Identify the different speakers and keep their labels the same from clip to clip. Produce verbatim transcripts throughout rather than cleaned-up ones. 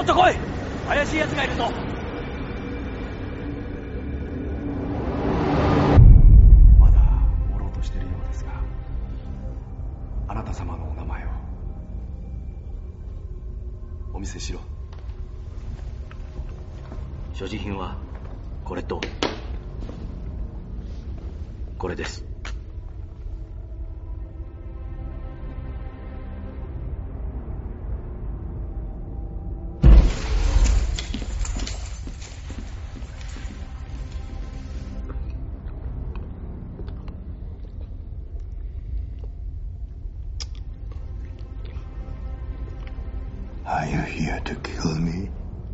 Speaker 1: と来い。怪しい奴がいるぞ。
Speaker 2: まだおろうとしているようですが、あなた様のお名前をお見せしろ。
Speaker 1: 所持品はこれとこれです。
Speaker 3: Are you here to kill me?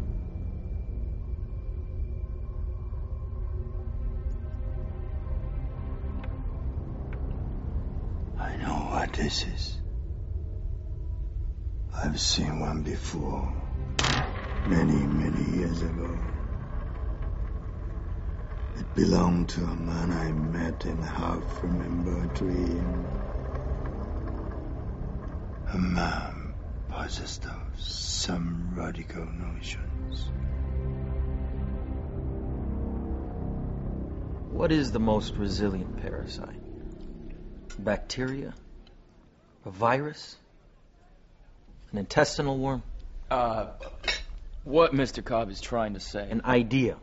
Speaker 3: I know what this is. I've seen one before, many, many years ago. It belonged to a man I met in a half-remembered dream. A man possessed of some radical notions.
Speaker 4: What is the most resilient parasite? Bacteria? A virus? An intestinal worm?
Speaker 5: Uh, what Mister Cobb is trying to say?
Speaker 4: An idea.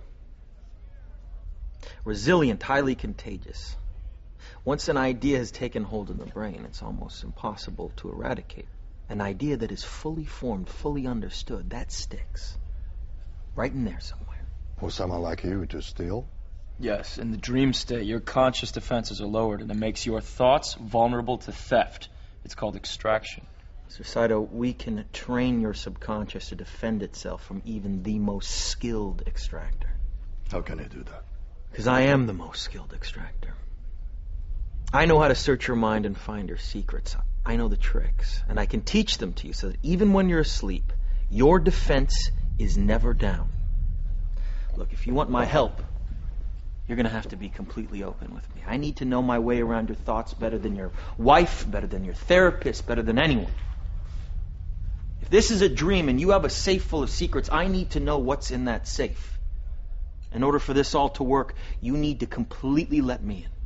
Speaker 4: Resilient, highly contagious. Once an idea has taken hold in the brain, it's almost impossible to eradicate. An idea that is fully formed, fully understood, that sticks. Right in there somewhere.
Speaker 3: For someone like you to steal?
Speaker 5: Yes, in the dream state, your conscious defenses are lowered, and it makes your thoughts vulnerable to theft. It's called extraction.
Speaker 4: Mister Saito, we can train your subconscious to defend itself from even the most skilled extractor.
Speaker 3: How can I do that?
Speaker 4: Because I am the most skilled extractor. I know how to search your mind and find your secrets. I know the tricks, and I can teach them to you so that even when you're asleep, your defense is never down. Look, if you want my help, you're going to have to be completely open with me. I need to know my way around your thoughts better than your wife, better than your therapist, better than anyone. If this is a dream and you have a safe full of secrets, I need to know what's in that safe. In order for this all to work, you need to completely let me in.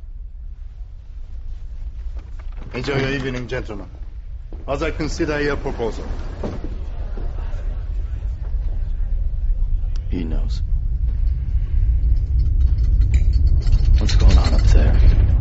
Speaker 3: Enjoy your evening, gentlemen. As I consider your proposal.
Speaker 1: He knows. What's going on up there?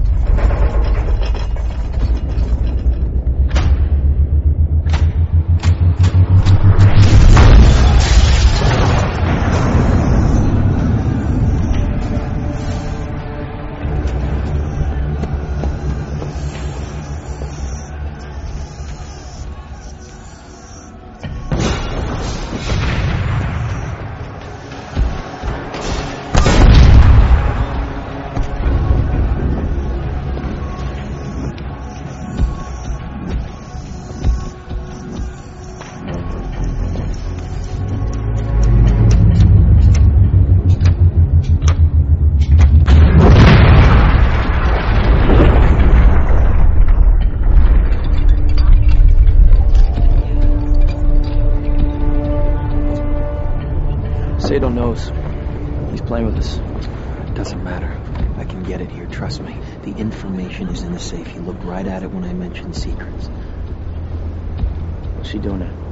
Speaker 4: Sato knows. He's playing with us. It doesn't matter. I can get it here, trust me. The information is in the safe. He looked right at it when I mentioned secrets. What's she doing now?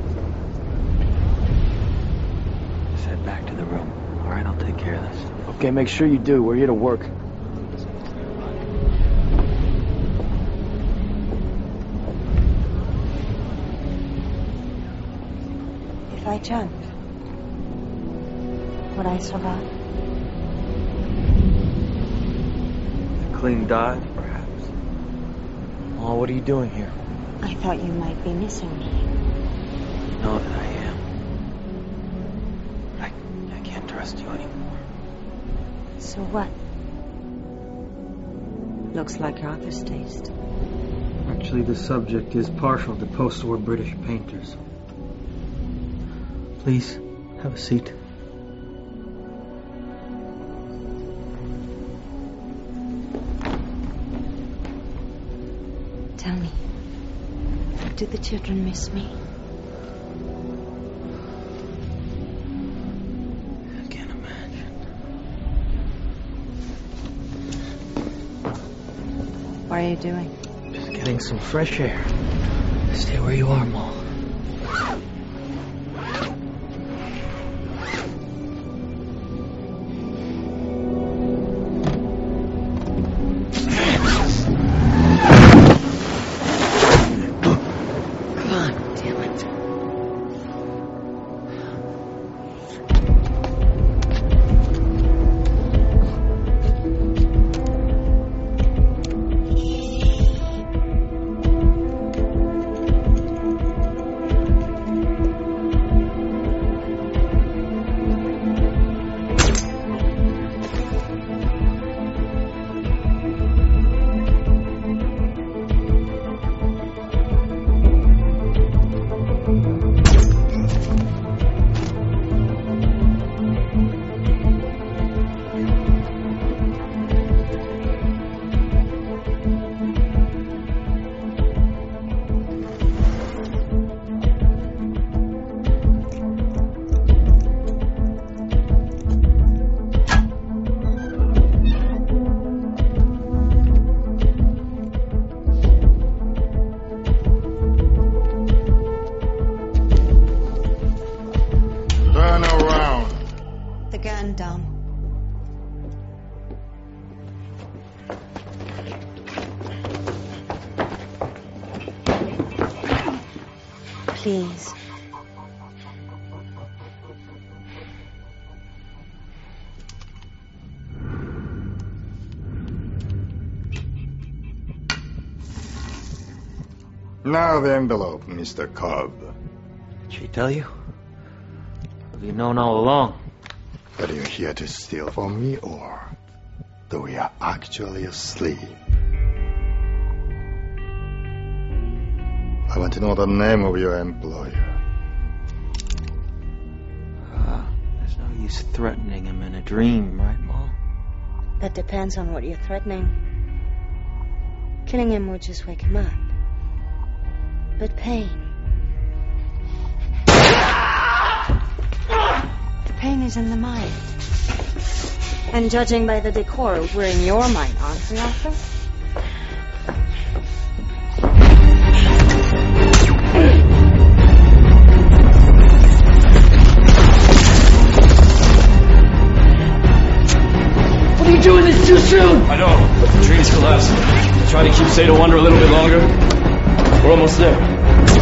Speaker 4: Just head back to the room. All right, I'll take care of this.
Speaker 5: Okay, make sure you do. We're here to work.
Speaker 6: If I jumped, would I survive?
Speaker 4: A clean dive, perhaps. Oh, what are you doing here?
Speaker 6: I thought you might be missing me.
Speaker 4: You know that I am. I, I can't trust you anymore.
Speaker 6: So what? Looks like your office taste.
Speaker 4: Actually, the subject is partial to post-war British painters. Please, have a seat.
Speaker 6: Tell me, do the children miss me? What are you doing?
Speaker 4: Just getting some fresh air. Stay where you are, Maul.
Speaker 6: Please.
Speaker 3: Now the envelope, Mister Cobb.
Speaker 4: Did she tell you? Have you known all along?
Speaker 3: Are you here to steal from me, or do we are actually asleep? I want to know the name of your employer.
Speaker 4: Uh, there's no use threatening him in a dream, right, Maul?
Speaker 6: That depends on what you're threatening. Killing him would just wake him up. But pain. The pain is in the mind. And judging by the decor, we're in your mind, aren't we, Arthur?
Speaker 5: What are you doing this too soon? I know, but the tree's collapsing. Trying to keep Sato under a little bit longer. We're almost there.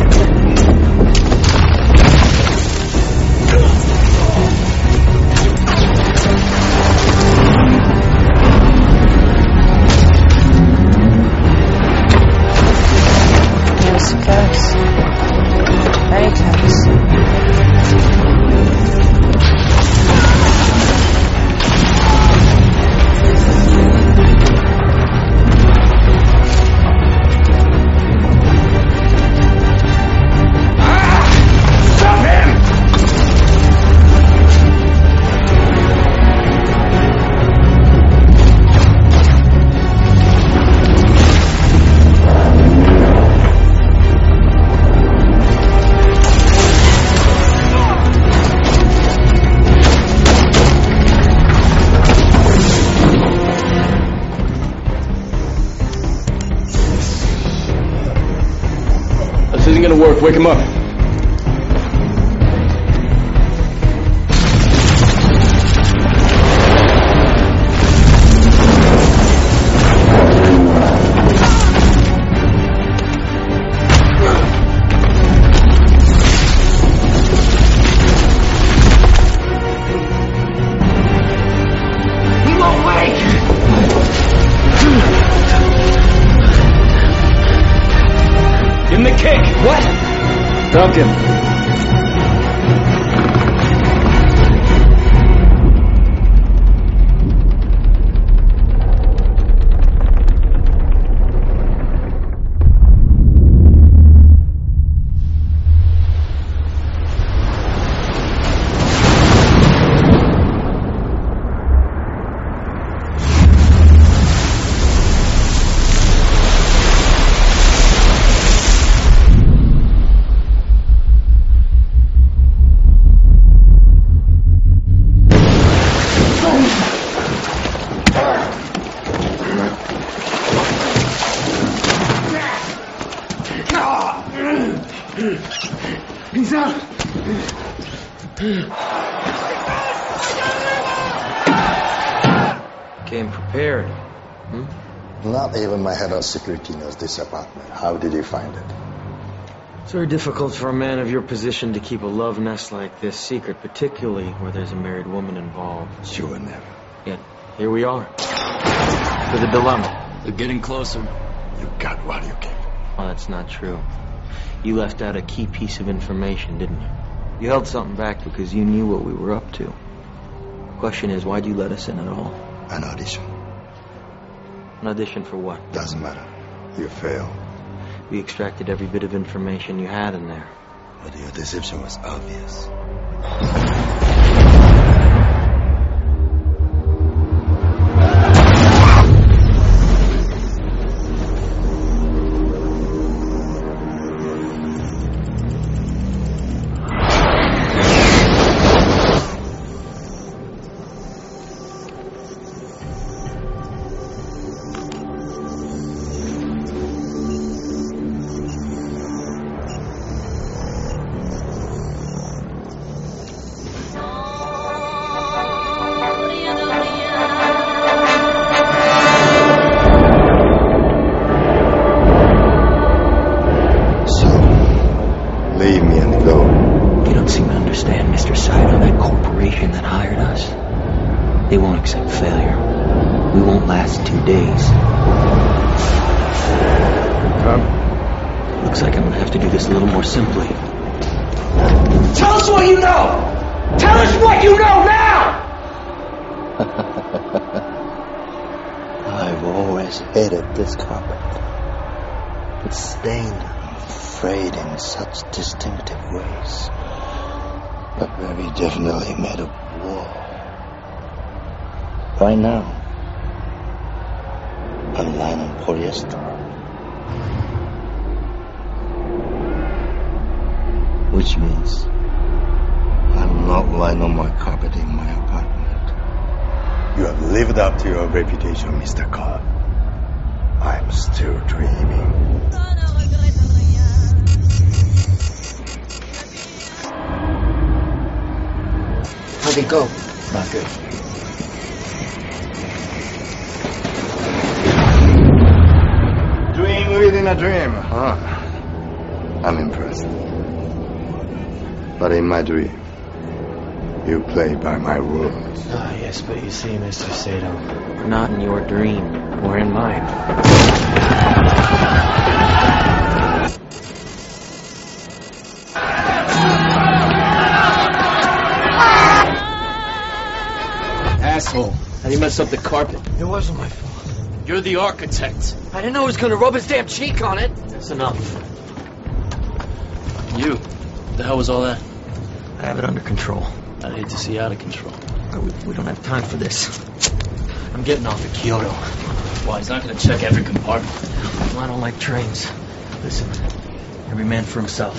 Speaker 6: It was close. Very close.
Speaker 5: This isn't gonna work. Wake him up.
Speaker 4: He won't wake!
Speaker 5: Give him the kick. What? Dunk him.
Speaker 4: came prepared. Hmm?
Speaker 3: Not even my head of security knows this apartment. How did you find it?
Speaker 4: It's very difficult for a man of your position to keep a love nest like this secret, particularly where there's a married woman involved.
Speaker 3: Sure, never.
Speaker 4: Yet, here we are. With a dilemma.
Speaker 5: They're getting closer.
Speaker 3: You got what you came for.
Speaker 4: Oh, that's not true. You left out a key piece of information, didn't you? You held something back because you knew what we were up to. The question is, why'd you let us in at all?
Speaker 3: An audition.
Speaker 4: An audition for what?
Speaker 3: Doesn't matter. You failed.
Speaker 4: We extracted every bit of information you had in there.
Speaker 3: But your deception was obvious. Leave me and go.
Speaker 4: You don't seem to understand, Mister Saito. That corporation that hired us, they won't accept failure. We won't last two days.
Speaker 3: Come.
Speaker 4: Looks like I'm gonna have to do this a little more simply.
Speaker 1: Tell us what you know! Tell us what you know now!
Speaker 3: I've always hated this carpet. It's stained and frayed in such distinctive ways. But very definitely made of wool. Right now, I'm lying on polyester. Which means I'm not lying on my carpet in my apartment. You have lived up to your reputation, Mister Cobb. I'm still dreaming.
Speaker 4: How'd it go?
Speaker 3: Not good. Dream within a dream, huh? I'm impressed. But in my dream, you play by my rules.
Speaker 1: Ah, yes, but you see, Mister Sato.
Speaker 4: We're not in your dream. We're in mine.
Speaker 5: Asshole. How do you mess up the carpet?
Speaker 1: It wasn't my fault.
Speaker 5: You're the architect.
Speaker 1: I didn't know he was gonna rub his damn cheek on it.
Speaker 4: That's enough.
Speaker 5: You. What the hell was all that?
Speaker 4: I have it under control.
Speaker 5: I'd hate to see you out of control.
Speaker 4: We, we don't have time for this. I'm getting off at Kyoto.
Speaker 5: Why, he's not going to check every compartment.
Speaker 4: I don't like trains. Listen, every man for himself.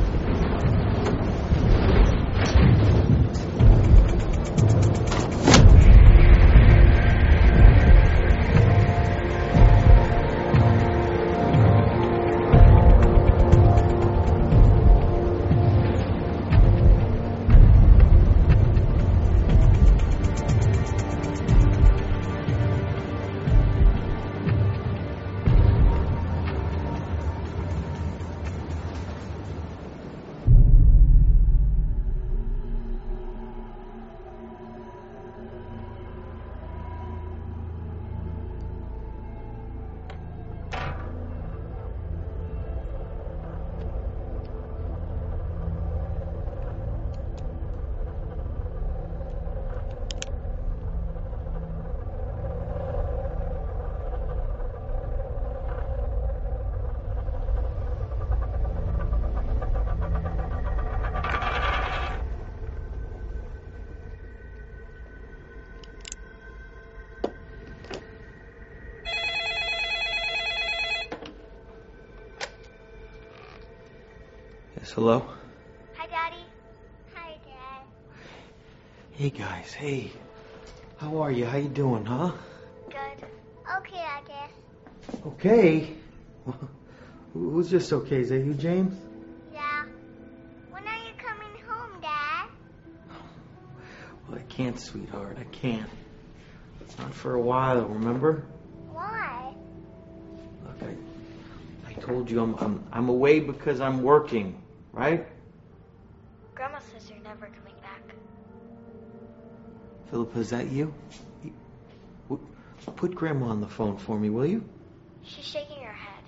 Speaker 4: Yes, hello?
Speaker 7: Hi, Daddy. Hi, Dad.
Speaker 4: Hey, guys, hey. How are you? How you doing, huh?
Speaker 7: Good. Okay, I guess.
Speaker 4: Okay. Who's just okay? Is that you, James?
Speaker 7: Yeah. When are you coming home, Dad?
Speaker 4: Well, I can't, sweetheart. I can't. Not for a while, remember?
Speaker 7: Why?
Speaker 4: Look, I, I told you I'm, I'm, I'm away because I'm working, right?
Speaker 7: Grandma says you're never coming back.
Speaker 4: Philippa, is that you? you? Put Grandma on the phone for me, will you?
Speaker 7: She's shaking her head.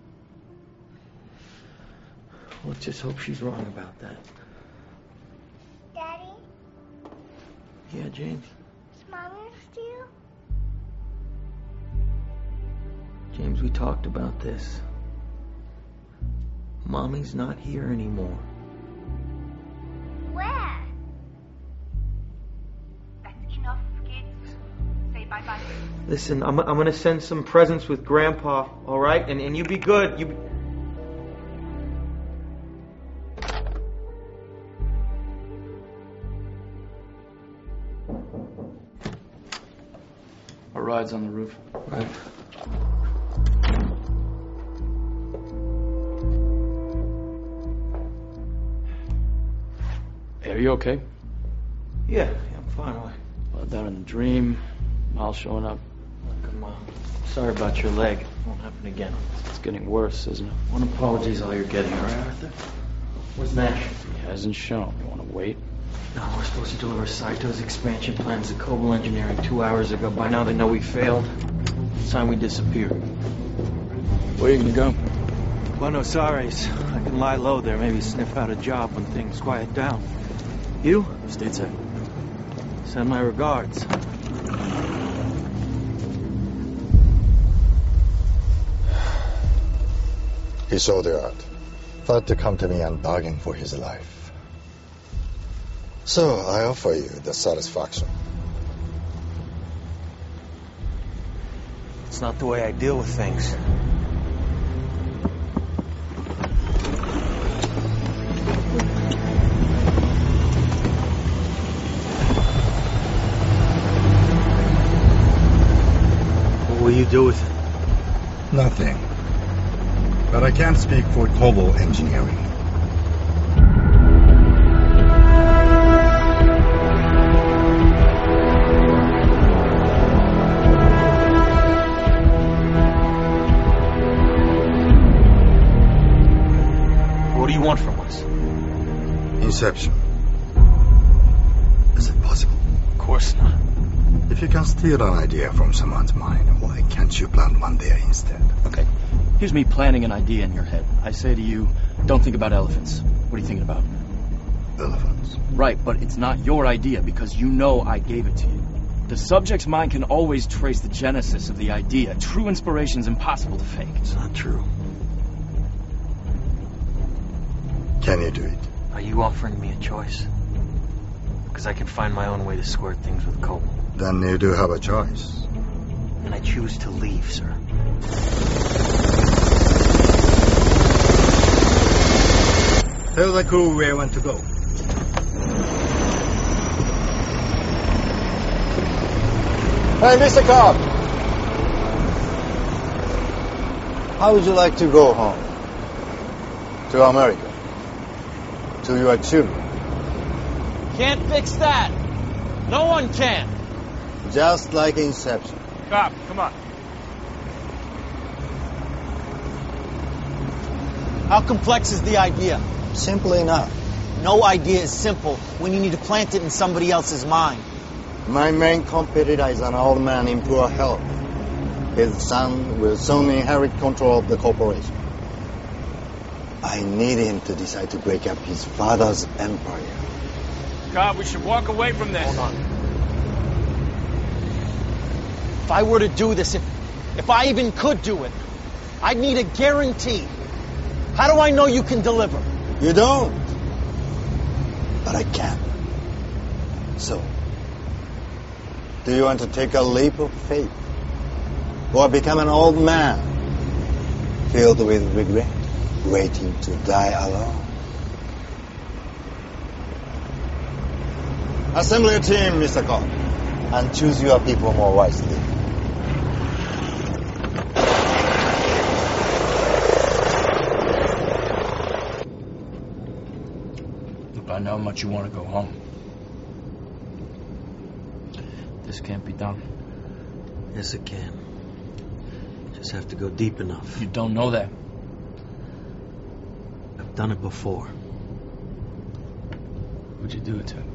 Speaker 4: Let's just hope she's wrong about that.
Speaker 7: Daddy?
Speaker 4: Yeah, James?
Speaker 7: Is Mommy with you?
Speaker 4: James, we talked about this. Mommy's not here anymore.
Speaker 7: Where?
Speaker 8: That's enough, kids. Say bye-bye.
Speaker 4: Listen, I'm, I'm gonna send some presents with Grandpa, all right? And and you be good. You. Be...
Speaker 5: Our ride's on the roof.
Speaker 4: Right.
Speaker 5: Hey, are you okay?
Speaker 4: Yeah, yeah, I'm fine. Why?
Speaker 5: Well, down in the dream, Miles showing up.
Speaker 4: Look, I'm, uh, sorry about your leg. It won't happen again.
Speaker 5: It's getting worse, isn't it?
Speaker 4: One apology's all you're getting, all right, Arthur? Where's Nash?
Speaker 5: He hasn't shown. You want to wait?
Speaker 4: No, we're supposed to deliver Saito's expansion plans to Cobalt Engineering two hours ago. By now they know we failed. It's time we disappear.
Speaker 5: Where are you gonna go?
Speaker 4: Buenos Aires. I can lie low there, maybe sniff out a job when things quiet down. You?
Speaker 5: Stateside.
Speaker 4: Send my regards.
Speaker 3: He saw the art. Thought to come to me and bargain for his life. So I offer you the satisfaction.
Speaker 4: It's not the way I deal with things. What will you do with it?
Speaker 3: Nothing. But I can't speak for Cobalt Engineering.
Speaker 4: What do you want from us?
Speaker 3: Inception. Is it possible?
Speaker 4: Of course not.
Speaker 3: If you can steal an idea from someone's mind, why can't you plant one there instead?
Speaker 5: Okay. Here's me planting an idea in your head. I say to you, don't think about elephants. What are you thinking about?
Speaker 3: Elephants.
Speaker 5: Right, but it's not your idea because you know I gave it to you. The subject's mind can always trace the genesis of the idea. True inspiration's impossible to fake.
Speaker 4: It's not true.
Speaker 3: Can you do it?
Speaker 4: Are you offering me a choice? Because I can find my own way to square things with Cobalt.
Speaker 3: Then you do have a choice.
Speaker 4: And I choose to leave, sir.
Speaker 3: Tell the crew where I want to go. Hey, Mister Cobb. How would you like to go home? To America? To your children?
Speaker 4: Can't fix that. No one can.
Speaker 3: Just like Inception.
Speaker 5: Cop, come on.
Speaker 9: How complex is the idea?
Speaker 3: Simple enough.
Speaker 9: No idea is simple when you need to plant it in somebody else's mind.
Speaker 3: My main competitor is an old man in poor health. His son will soon inherit control of the corporation. I need him to decide to break up his father's empire.
Speaker 5: God, we should walk away from this.
Speaker 9: Hold on. If I were to do this, if, if I even could do it, I'd need a guarantee. How do I know you can deliver?
Speaker 3: You don't. But I can. So, do you want to take a leap of faith? Or become an old man, filled with regret, waiting to die alone? Assemble your team, Mister Cobb, and choose your people more wisely.
Speaker 5: Look, I know how much you want to go home. This can't be done.
Speaker 4: Yes, it can. Just have to go deep enough.
Speaker 5: You don't know that.
Speaker 4: I've done it before.
Speaker 5: Who'd you do it to?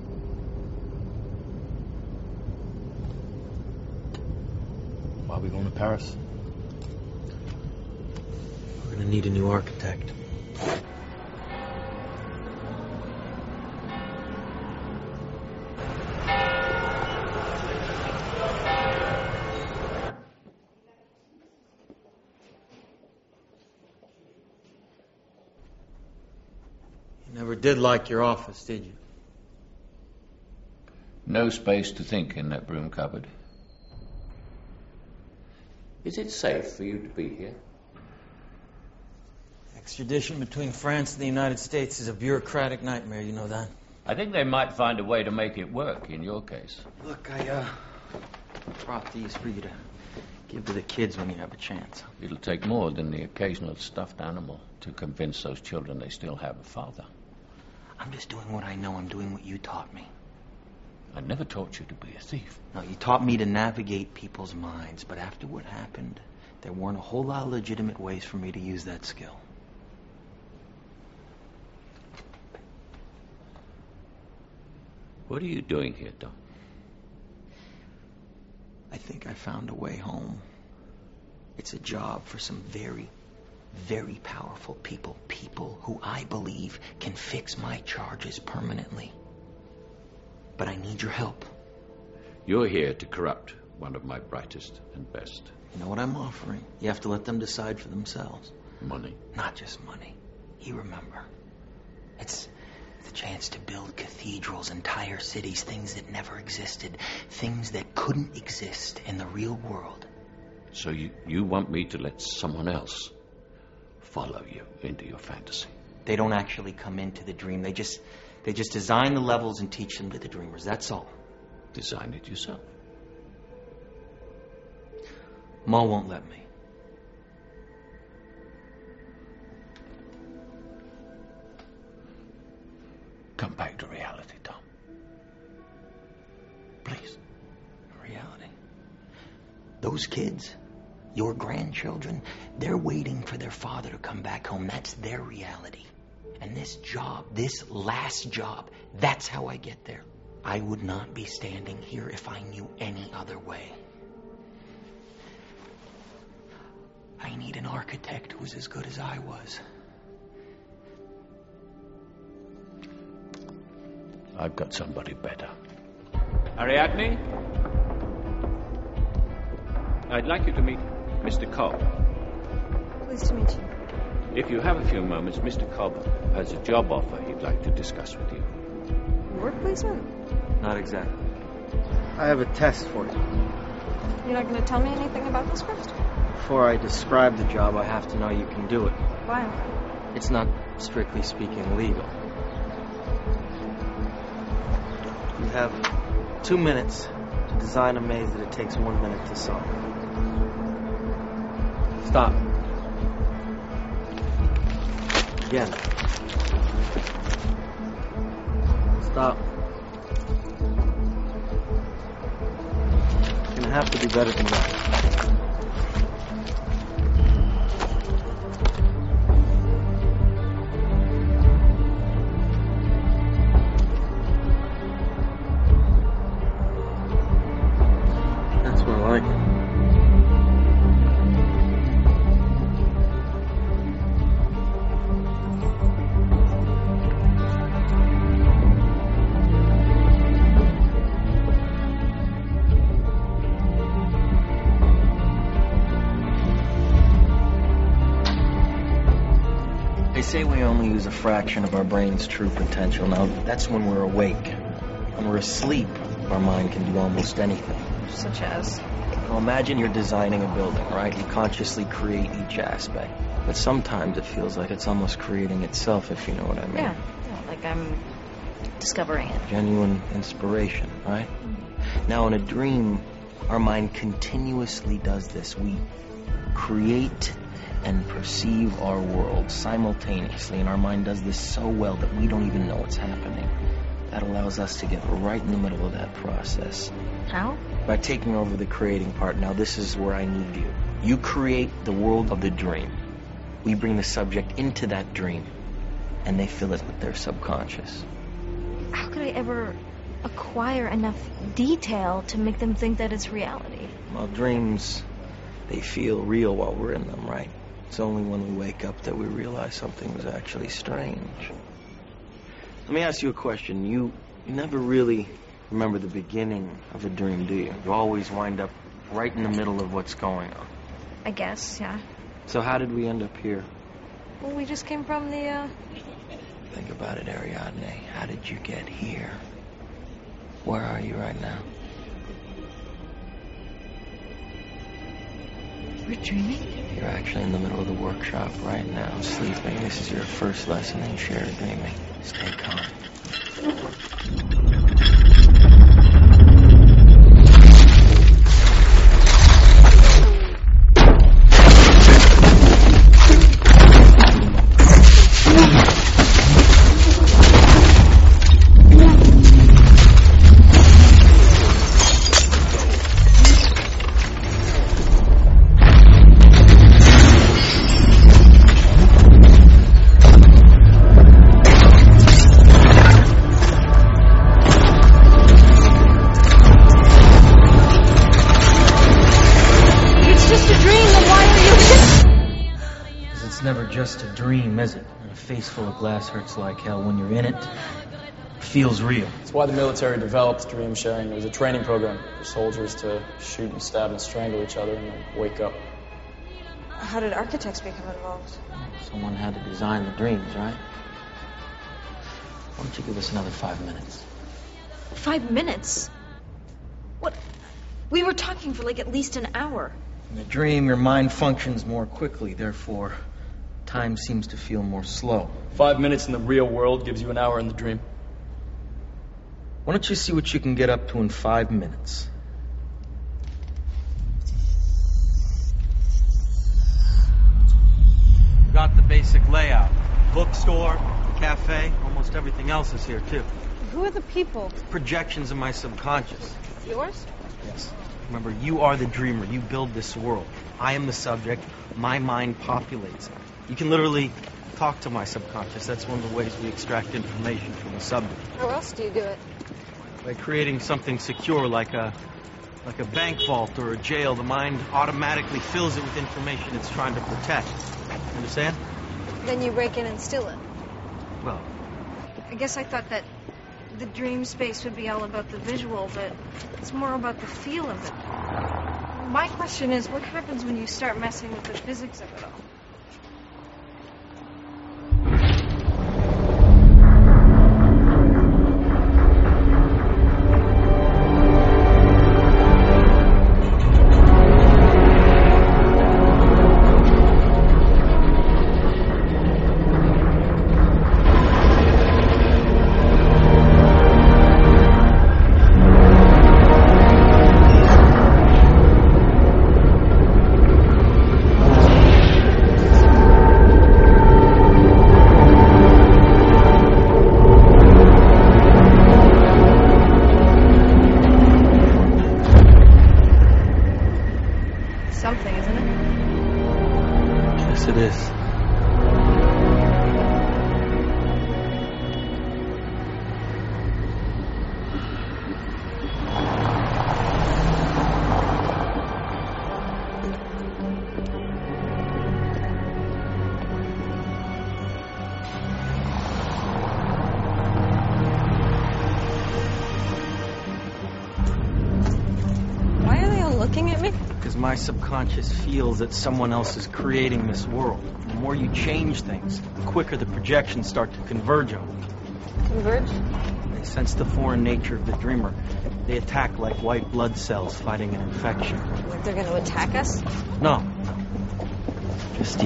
Speaker 5: Why are we going to Paris?
Speaker 4: We're gonna need a new architect. You never did like your office, did you?
Speaker 10: No space to think in that broom cupboard. Is it safe for you to be here?
Speaker 4: Extradition between France and the United States is a bureaucratic nightmare, you know that?
Speaker 10: I think they might find a way to make it work in your case.
Speaker 4: Look, I, uh, brought these for you to give to the kids when you have a chance.
Speaker 10: It'll take more than the occasional stuffed animal to convince those children they still have a father.
Speaker 4: I'm just doing what I know. I'm doing what you taught me.
Speaker 10: I never taught you to be a thief.
Speaker 4: No, you taught me to navigate people's minds, but after what happened, there weren't a whole lot of legitimate ways for me to use that skill.
Speaker 10: What are you doing here, Doc?
Speaker 4: I think I found a way home. It's a job for some very, very powerful people. People who I believe can fix my charges permanently. But I need your help.
Speaker 10: You're here to corrupt one of my brightest and best.
Speaker 4: You know what I'm offering? You have to let them decide for themselves.
Speaker 10: Money?
Speaker 4: Not just money. You remember. It's the chance to build cathedrals, entire cities, things that never existed, things that couldn't exist in the real world.
Speaker 10: So you, you want me to let someone else follow you into your fantasy?
Speaker 4: They don't actually come into the dream. They just... They just design the levels and teach them to the dreamers. That's all.
Speaker 10: Design it yourself.
Speaker 4: Ma won't let me.
Speaker 10: Come back to reality, Tom. Please.
Speaker 4: Reality. Those kids, your grandchildren, they're waiting for their father to come back home. That's their reality. And this job, this last job, that's how I get there. I would not be standing here if I knew any other way. I need an architect who's as good as I was.
Speaker 10: I've got somebody better.
Speaker 11: Ariadne? I'd like you to meet Mister Cobb.
Speaker 6: Pleased to meet you.
Speaker 11: If you have a few moments, Mister Cobb has a job offer he'd like to discuss with you.
Speaker 6: Work placement?
Speaker 4: Not exactly. I have a test for you.
Speaker 6: You're not going to tell me anything about this first?
Speaker 4: Before I describe the job, I have to know you can do it.
Speaker 6: Why?
Speaker 4: It's not, strictly speaking, legal. You have two minutes to design a maze that it takes one minute to solve. Stop. Again. Stop. You're gonna have to do better than that. That's more like it. They say we only use a fraction of our brain's true potential. Now, that's when we're awake. When we're asleep, our mind can do almost anything.
Speaker 6: Such as?
Speaker 4: Well, imagine you're designing a building, right? You consciously create each aspect. But sometimes it feels like it's almost creating itself, if you know what I mean.
Speaker 6: Yeah, yeah, like I'm discovering it.
Speaker 4: Genuine inspiration, right? Mm-hmm. Now, in a dream, our mind continuously does this. We create and perceive our world simultaneously, and our mind does this so well that we don't even know what's happening. That allows us to get right in the middle of that process.
Speaker 6: How?
Speaker 4: by taking over the creating part. Now this is where I need you. You create the world of the dream. We bring the subject into that dream, and they fill it with their subconscious.
Speaker 12: How could I ever acquire enough detail to make them think that it's reality?
Speaker 4: Well, dreams, they feel real while we're in them, right? It's only when we wake up that we realize something was actually strange. Let me ask you a question. You, you never really remember the beginning of a dream, do you? You always wind up right in the middle of what's going on.
Speaker 12: I guess, yeah.
Speaker 4: So how did we end up here?
Speaker 12: Well, we just came from the, uh...
Speaker 4: Think about it, Ariadne. How did you get here? Where are you right now?
Speaker 12: We're dreaming?
Speaker 4: You're actually in the middle of the workshop right now, sleeping. This is your first lesson in shared dreaming. Stay calm. Just a dream, is it? And a face full of glass hurts like hell. When you're in it, it feels real.
Speaker 5: That's why the military developed dream sharing. It was a training program for soldiers to shoot and stab and strangle each other and then wake up.
Speaker 12: How did architects become involved?
Speaker 4: Someone had to design the dreams, right? Why don't you give us another five minutes?
Speaker 12: Five minutes? What? We were talking for like at least an hour.
Speaker 4: In a dream, your mind functions more quickly, therefore time seems to feel more slow.
Speaker 5: Five minutes in the real world gives you an hour in the dream.
Speaker 4: Why don't you see what you can get up to in five minutes? Got the basic layout. Bookstore, cafe, almost everything else is here too.
Speaker 12: Who are the people?
Speaker 4: Projections of my subconscious.
Speaker 12: Yours?
Speaker 4: Yes. Remember, you are the dreamer. You build this world. I am the subject. My mind populates it. You can literally talk to my subconscious. That's one of the ways we extract information from the subject.
Speaker 12: How else do you do it?
Speaker 4: By creating something secure like a like a bank vault or a jail. The mind automatically fills it with information it's trying to protect. Understand?
Speaker 12: Then you break in and steal it.
Speaker 4: Well,
Speaker 12: I guess I thought that the dream space would be all about the visual, but it's more about the feel of it. My question is, what happens when you start messing with the physics of it all? Something, isn't it?
Speaker 4: Yes, it is.
Speaker 12: Why are they all looking at me?
Speaker 4: Because my subconscious feels that someone else is creating this world. The more you change things, the quicker the projections start to converge on them.
Speaker 12: Converge?
Speaker 4: They sense the foreign nature of the dreamer. They attack like white blood cells fighting an infection.
Speaker 12: Like they're going to attack us?
Speaker 4: No, no. Just you.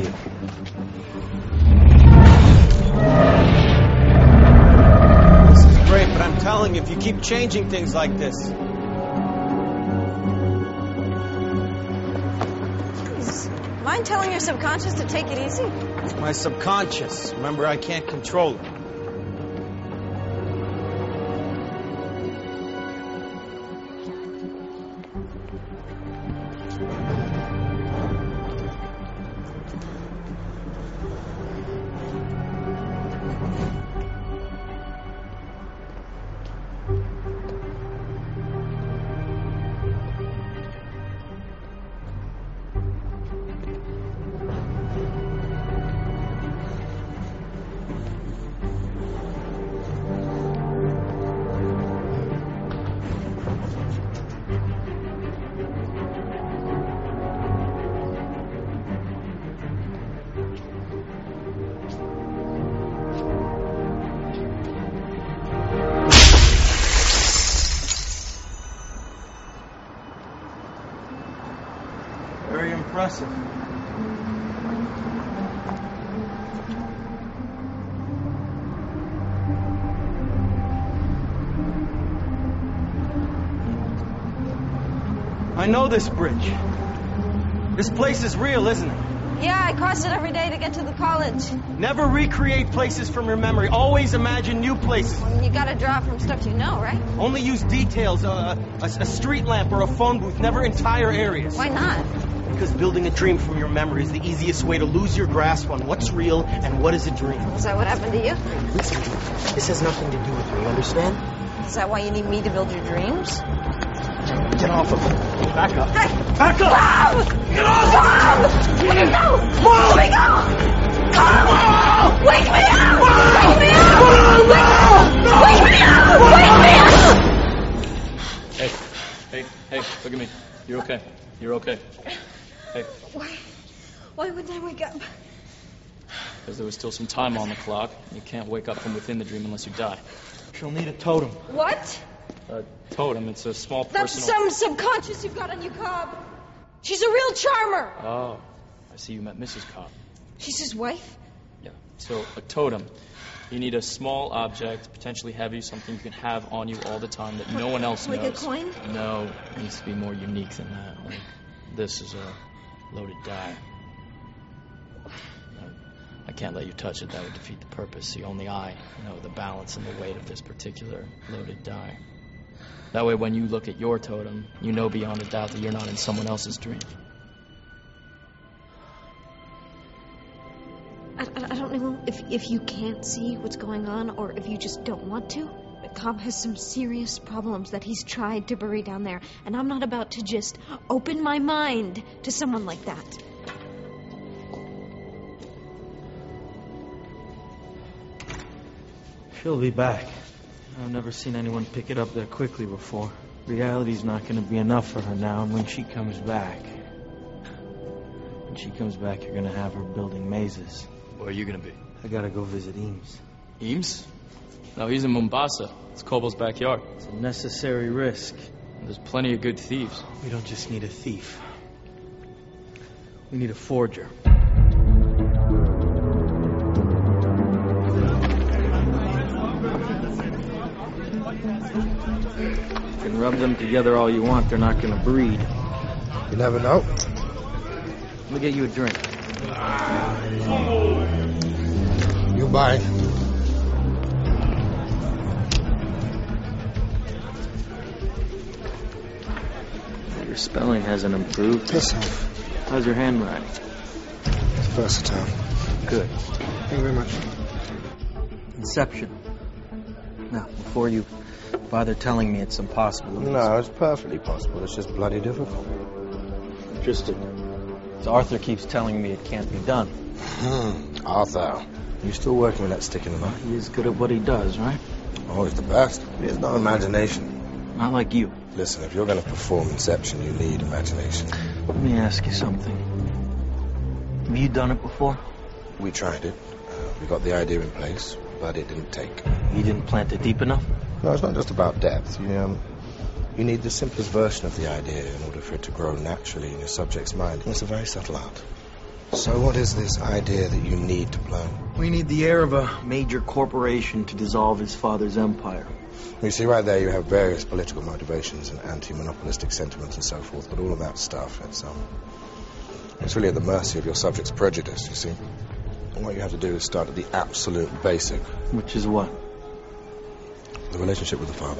Speaker 9: This is great, but I'm telling you, if you keep changing things like this...
Speaker 12: Mind telling your subconscious to take it easy?
Speaker 9: It's my subconscious. Remember, I can't control it.
Speaker 4: Very impressive. I know this bridge. This place is real, isn't it?
Speaker 12: Yeah, I cross it every day to get to the college.
Speaker 4: Never recreate places from your memory. Always imagine new places.
Speaker 12: Well, you gotta draw from stuff you know, right?
Speaker 4: Only use details, uh, a, a street lamp or a phone booth, never entire areas.
Speaker 12: Why not?
Speaker 4: Because building a dream from your memory is the easiest way to lose your grasp on what's real and what is a dream.
Speaker 12: Is that what happened to you?
Speaker 4: Listen, this has nothing to do with me, understand?
Speaker 12: Is that why you need me to build your dreams?
Speaker 4: Get off of me. Back up.
Speaker 12: Hey!
Speaker 4: Back up!
Speaker 12: Mom!
Speaker 4: Get off!
Speaker 12: Mom! Let me go! Mom! Let me go! Mom! Wake me up! Wake me up! Wake me up! Wake me up!
Speaker 5: Hey, hey, hey, look at me. You're okay. You're okay. Hey.
Speaker 12: Why? Why would I wake up?
Speaker 5: Because there was still some time on the clock. You can't wake up from within the dream unless you die.
Speaker 4: She'll need a totem.
Speaker 12: What?
Speaker 5: A totem, it's a small
Speaker 12: That's
Speaker 5: personal...
Speaker 12: some subconscious you've got on you, Cobb. She's a real charmer.
Speaker 5: Oh, I see you met Missus Cobb.
Speaker 12: She's his wife?
Speaker 5: Yeah, so a totem. You need a small object, potentially heavy, something you can have on you all the time that no one else
Speaker 12: like
Speaker 5: knows.
Speaker 12: Like a coin?
Speaker 5: No, it needs to be more unique than that. Like, this is a loaded die. I can't let you touch it. That would defeat the purpose. See, only I know the balance and the weight of this particular loaded die. That way, when you look at your totem, you know beyond a doubt that you're not in someone else's dream.
Speaker 12: I, I don't know if, if you can't see what's going on or if you just don't want to. Cobb has some serious problems that he's tried to bury down there, and I'm not about to just open my mind to someone like that.
Speaker 4: She'll be back. I've never seen anyone pick it up that quickly before. Reality's not going to be enough for her now, and when she comes back... When she comes back, you're going to have her building mazes.
Speaker 5: Where are you going to be?
Speaker 4: I gotta go visit Eames.
Speaker 5: Eames? No, he's in Mombasa. It's Kobal's backyard.
Speaker 4: It's a necessary risk.
Speaker 5: There's plenty of good thieves.
Speaker 4: We don't just need a thief. We need a forger. You can rub them together all you want, they're not gonna breed.
Speaker 3: You never know.
Speaker 4: Let me get you a drink.
Speaker 3: You buy.
Speaker 4: Your spelling hasn't improved.
Speaker 3: Piss off.
Speaker 4: How's your handwriting?
Speaker 3: It's versatile.
Speaker 4: Good.
Speaker 3: Thank you very much.
Speaker 4: Inception. Now, before you bother telling me it's impossible...
Speaker 3: No, it's perfectly possible. It's just bloody difficult.
Speaker 4: Interesting. So Arthur keeps telling me it can't be done.
Speaker 3: Hmm. Arthur. You still working with that stick in the mud?
Speaker 4: He's good at what he does, right?
Speaker 3: Oh, he's the best. He has no imagination.
Speaker 4: Not like you.
Speaker 3: Listen, if you're going to perform Inception, you need imagination.
Speaker 4: Let me ask you something. Have you done it before?
Speaker 3: We tried it. Uh, we got the idea in place, but it didn't take.
Speaker 4: You didn't plant it deep enough?
Speaker 3: No, it's not just about depth. You, um, you need the simplest version of the idea in order for it to grow naturally in your subject's mind. It's a very subtle art. So what is this idea that you need to plant?
Speaker 4: We need the heir of a major corporation to dissolve his father's empire.
Speaker 3: You see, right there you have various political motivations and anti-monopolistic sentiments and so forth, but all of that stuff, it's, um, it's really at the mercy of your subject's prejudice, you see. And what you have to do is start at the absolute basic.
Speaker 4: Which is what?
Speaker 3: The relationship with the father.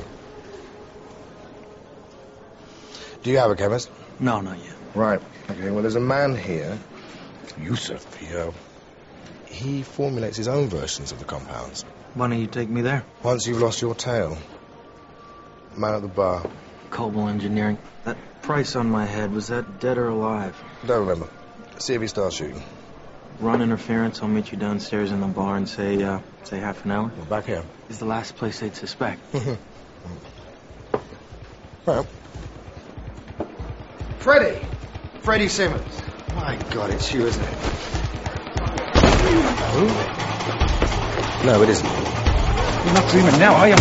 Speaker 3: Do you have a chemist?
Speaker 4: No, not yet.
Speaker 3: Right. Okay, well, there's a man here, Yusuf, he, uh, he formulates his own versions of the compounds.
Speaker 4: Why don't you take me there?
Speaker 3: Once you've lost your tail. Man at the bar.
Speaker 4: Cobalt Engineering. That price on my head, was that dead or alive?
Speaker 3: Don't remember. See if he starts shooting.
Speaker 4: Run interference, I'll meet you downstairs in the bar and say, uh, say half an hour.
Speaker 3: We're back here.
Speaker 4: Is the last place they'd suspect.
Speaker 3: Well.
Speaker 13: Freddie! Freddie Simmons.
Speaker 3: My God, it's you, isn't it? Who? No, it isn't.
Speaker 13: You're not dreaming now, are you?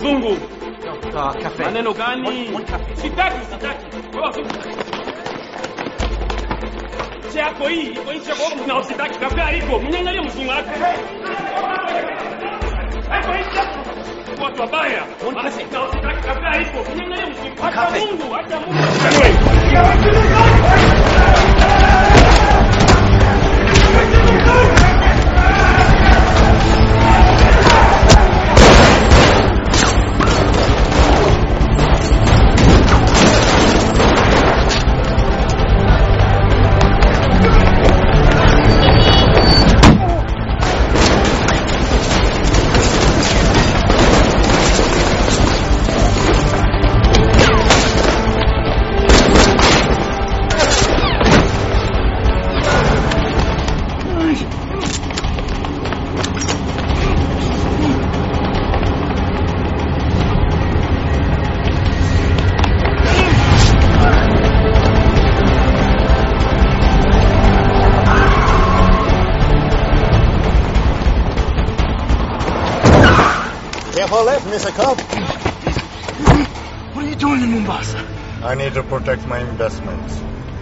Speaker 14: Mzungu.
Speaker 4: Uh, cafe.
Speaker 14: Maneno gani?
Speaker 4: One, one cafe.
Speaker 14: Sitaki, sitaki. Wewe sitaki. Nchi yako hii, iko nchi yako na usitaki kafe haiko. Mnyangalie mzungu wako. Haiko nchi yako. Watu wabaya. Na usitaki kafe haiko. Mnyangalie mzungu. Acha Mungu, acha Mungu.
Speaker 9: Careful left, Mister Cobb.
Speaker 3: What are you doing in Mombasa? I need to protect my investments.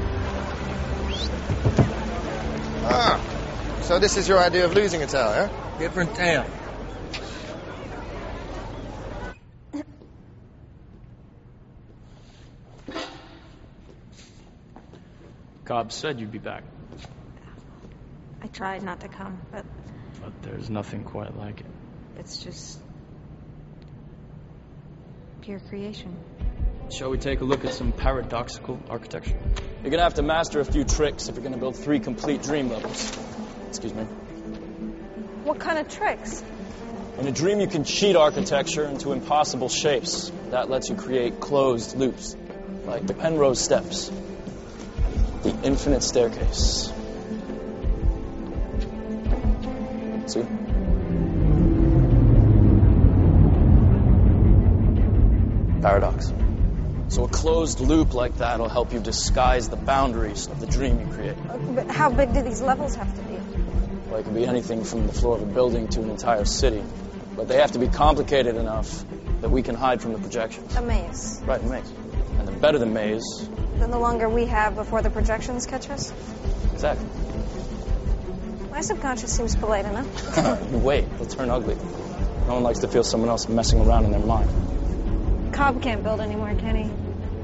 Speaker 13: Ah, so this is your idea of losing a tale, eh?
Speaker 4: Different tale.
Speaker 5: Cobb said you'd be back.
Speaker 12: I tried not to come, but...
Speaker 5: But there's nothing quite like it.
Speaker 12: It's just... pure creation.
Speaker 5: Shall we take a look at some paradoxical architecture? You're gonna have to master a few tricks if you're gonna build three complete dream levels. Excuse me.
Speaker 12: What kind of tricks?
Speaker 5: In a dream, you can cheat architecture into impossible shapes. That lets you create closed loops, like the Penrose Steps, the infinite staircase. See? Paradox. So a closed loop like that will help you disguise the boundaries of the dream you create.
Speaker 12: But how big do these levels have to be?
Speaker 5: Well, it can be anything from the floor of a building to an entire city. But they have to be complicated enough that we can hide from the projections.
Speaker 12: A maze.
Speaker 5: Right, a maze. And the better the maze...
Speaker 12: Then the longer we have before the projections catch us?
Speaker 5: Exactly.
Speaker 12: My subconscious seems polite enough.
Speaker 5: You wait, it'll turn ugly. No one likes to feel someone else messing around in their mind.
Speaker 12: Cobb can't build anymore, can he?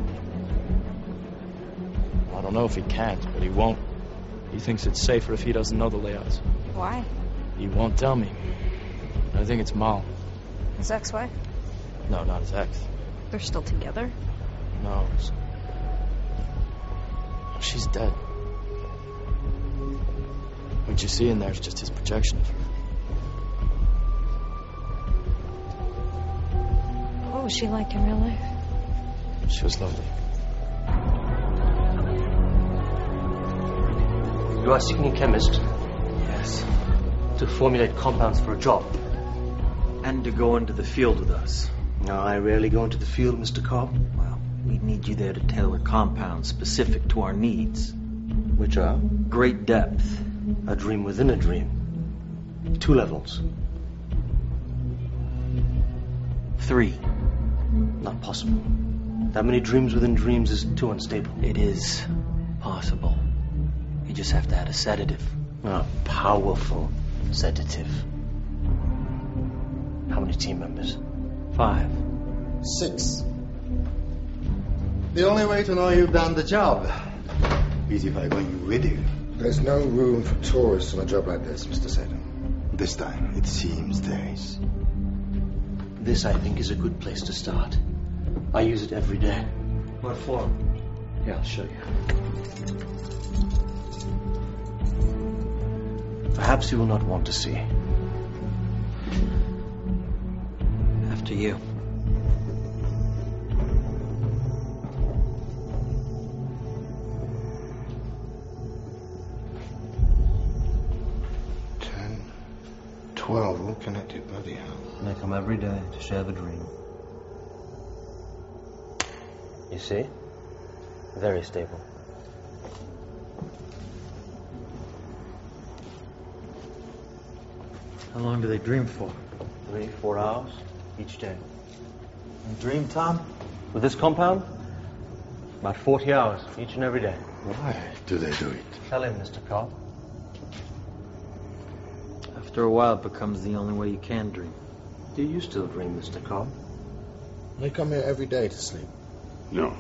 Speaker 5: I don't know if he can't, but he won't. He thinks it's safer if he doesn't know the layouts.
Speaker 12: Why?
Speaker 5: He won't tell me. I think it's Mal.
Speaker 12: His ex-wife?
Speaker 5: No, not his ex.
Speaker 12: They're still together?
Speaker 5: No. It's... She's dead. What you see in there is just his projection of her.
Speaker 12: What was she like in real life?
Speaker 5: She was lovely.
Speaker 15: You are seeking a chemist?
Speaker 4: Yes.
Speaker 15: To formulate compounds for a job?
Speaker 4: And to go into the field with us.
Speaker 15: No, I rarely go into the field, Mister Cobb.
Speaker 4: Well, we need you there to tailor compounds specific to our needs.
Speaker 15: Which are?
Speaker 4: Great depth.
Speaker 15: A dream within a dream. Two levels.
Speaker 4: Three.
Speaker 15: Not possible. That many dreams within dreams is too unstable.
Speaker 4: It is possible. You just have to add a sedative.
Speaker 15: A powerful sedative. How many team members?
Speaker 4: Five.
Speaker 3: Six. The only way to know you've done the job is if I got you with you.
Speaker 13: There's no room for tourists on a job like this, Mister Satan.
Speaker 3: This time, it seems there is.
Speaker 15: This, I think, is a good place to start. I use it every day.
Speaker 4: What for?
Speaker 15: Yeah, I'll show you. Perhaps you will not want to see.
Speaker 4: After you.
Speaker 3: Ten, twelve, all connected, bloody hell.
Speaker 15: And I come every day to share the dream. You see? Very stable.
Speaker 4: How long do they dream for?
Speaker 15: Three, four hours each day.
Speaker 9: Dream, Tom? With this compound? About forty hours, each and every day.
Speaker 3: Why do they do it?
Speaker 9: Tell him, Mister Cobb.
Speaker 4: After a while, it becomes the only way you can dream.
Speaker 15: Do you still dream, Mister Cobb?
Speaker 13: They come here every day to sleep.
Speaker 16: No.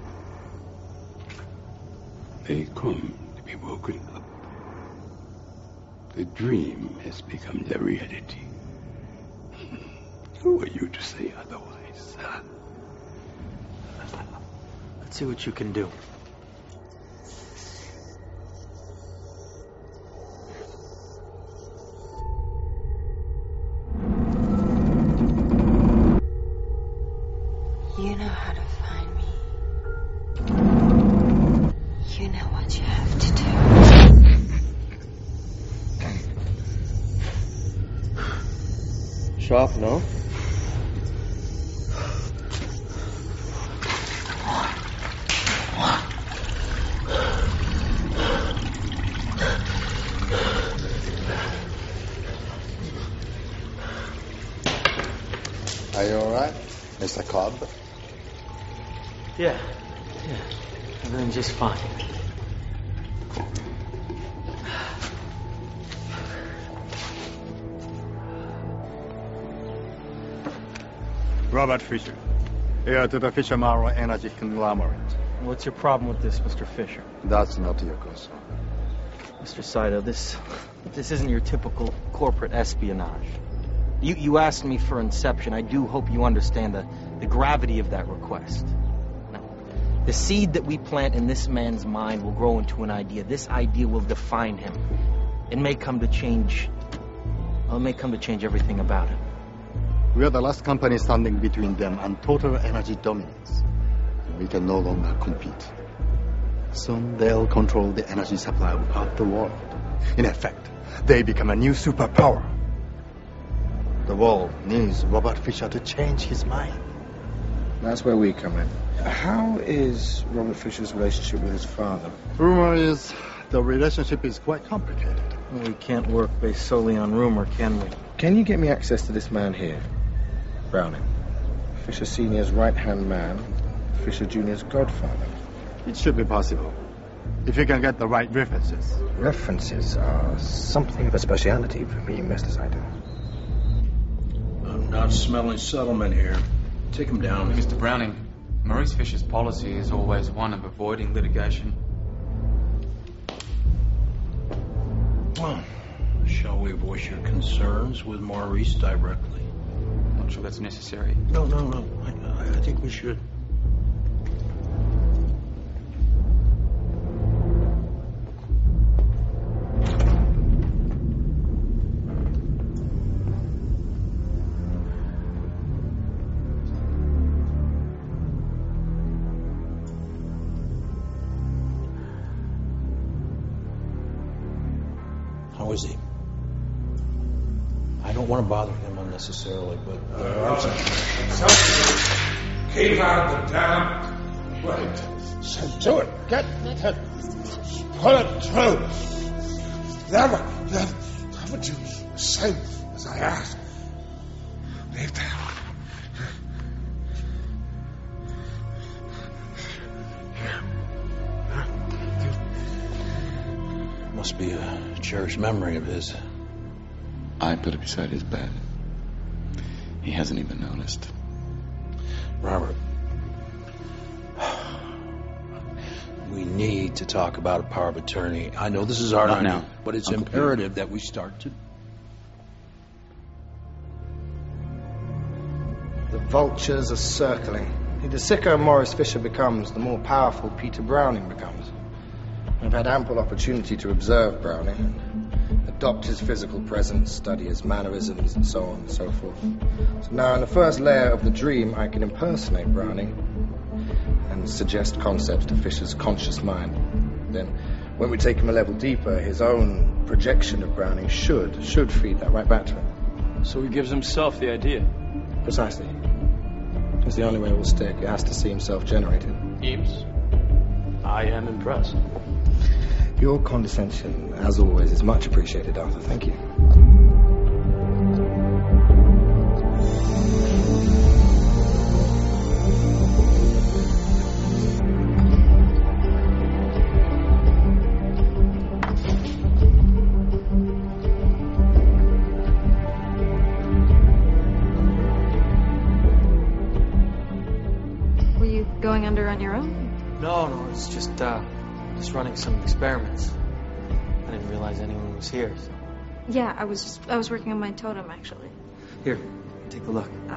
Speaker 16: They come to be woken up. The dream has become the reality. Who are you to say otherwise? Huh?
Speaker 4: Let's see what you can do.
Speaker 6: You know how to find me. You know what you have to do.
Speaker 9: Sharp, no?
Speaker 3: Are you all right, Mister Cobb?
Speaker 4: Yeah, yeah. Everything's just fine.
Speaker 3: Robert Fisher, heir to the Fisher Marlowe Energy Conglomerate.
Speaker 4: What's your problem with this, Mister Fisher?
Speaker 3: That's not your concern.
Speaker 4: Mister Saito, this this isn't your typical corporate espionage. You you asked me for Inception. I do hope you understand the, the gravity of that request. Now, the seed that we plant in this man's mind will grow into an idea. This idea will define him. It may come to change... Well, it may come to change everything about him.
Speaker 3: We are the last company standing between them and total energy dominance. We can no longer compete. Soon they'll control the energy supply of the world. In effect, they become a new superpower. The world needs Robert Fisher to change his mind.
Speaker 13: That's where we come in. How is Robert Fisher's relationship with his father?
Speaker 3: Rumor is the relationship is quite complicated.
Speaker 4: Well, we can't work based solely on rumor, can we?
Speaker 13: Can you get me access to this man here? Browning. Fisher Senior's right-hand man, Fisher Junior's godfather.
Speaker 3: It should be possible, if you can get the right references.
Speaker 13: References are something of a speciality for me, Mister Saito.
Speaker 17: I'm not smelling settlement here. Take him down.
Speaker 18: Mister Browning, Maurice Fisher's policy is always one of avoiding litigation.
Speaker 17: Well, shall we voice your concerns with Maurice directly?
Speaker 18: Not sure that's necessary.
Speaker 17: No, no, no. I, I think we should. How is he? I don't want to bother him unnecessarily, but there are some...
Speaker 14: Came out of the dam. Right. So do it. Get it. Put it through. Never, never, never do the same as I asked. Leave that.
Speaker 17: Must be a cherished memory of his.
Speaker 19: I put it beside his bed. He hasn't even noticed.
Speaker 17: Robert, we need to talk about a power of attorney. I know this is hard
Speaker 19: Not
Speaker 17: on
Speaker 19: now.
Speaker 17: you, but it's
Speaker 19: Uncle
Speaker 17: imperative that we start to...
Speaker 13: The vultures are circling. The sicker Maurice Fisher becomes, the more powerful Peter Browning becomes. I've had ample opportunity to observe Browning, adopt his physical presence, study his mannerisms, and so on and so forth. So now in the first layer of the dream, I can impersonate Browning and suggest concepts to Fisher's conscious mind. Then, when we take him a level deeper, his own projection of Browning should, should feed that right back to him.
Speaker 18: So he gives himself the idea?
Speaker 13: Precisely. It's the only way it will stick. It has to see himself generated.
Speaker 18: Eames, I am impressed.
Speaker 13: Your condescension, as always, is much appreciated, Arthur. Thank you.
Speaker 12: under on your own?
Speaker 4: No, no, it's just, uh, just running some experiments. I didn't realize anyone was here, so.
Speaker 12: Yeah, I was I was working on my totem, actually.
Speaker 4: Here, take a look. Uh,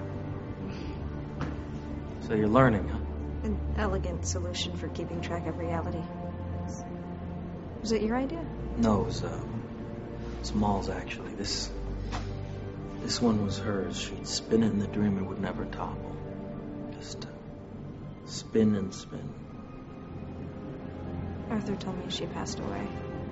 Speaker 4: so you're learning, huh?
Speaker 12: An elegant solution for keeping track of reality. Was it your idea?
Speaker 4: No, it was, uh, it's Maul's, actually. This, this one was hers. She'd spin it in the dream, it would never topple. Just uh, spin and spin.
Speaker 12: Arthur told me she passed away.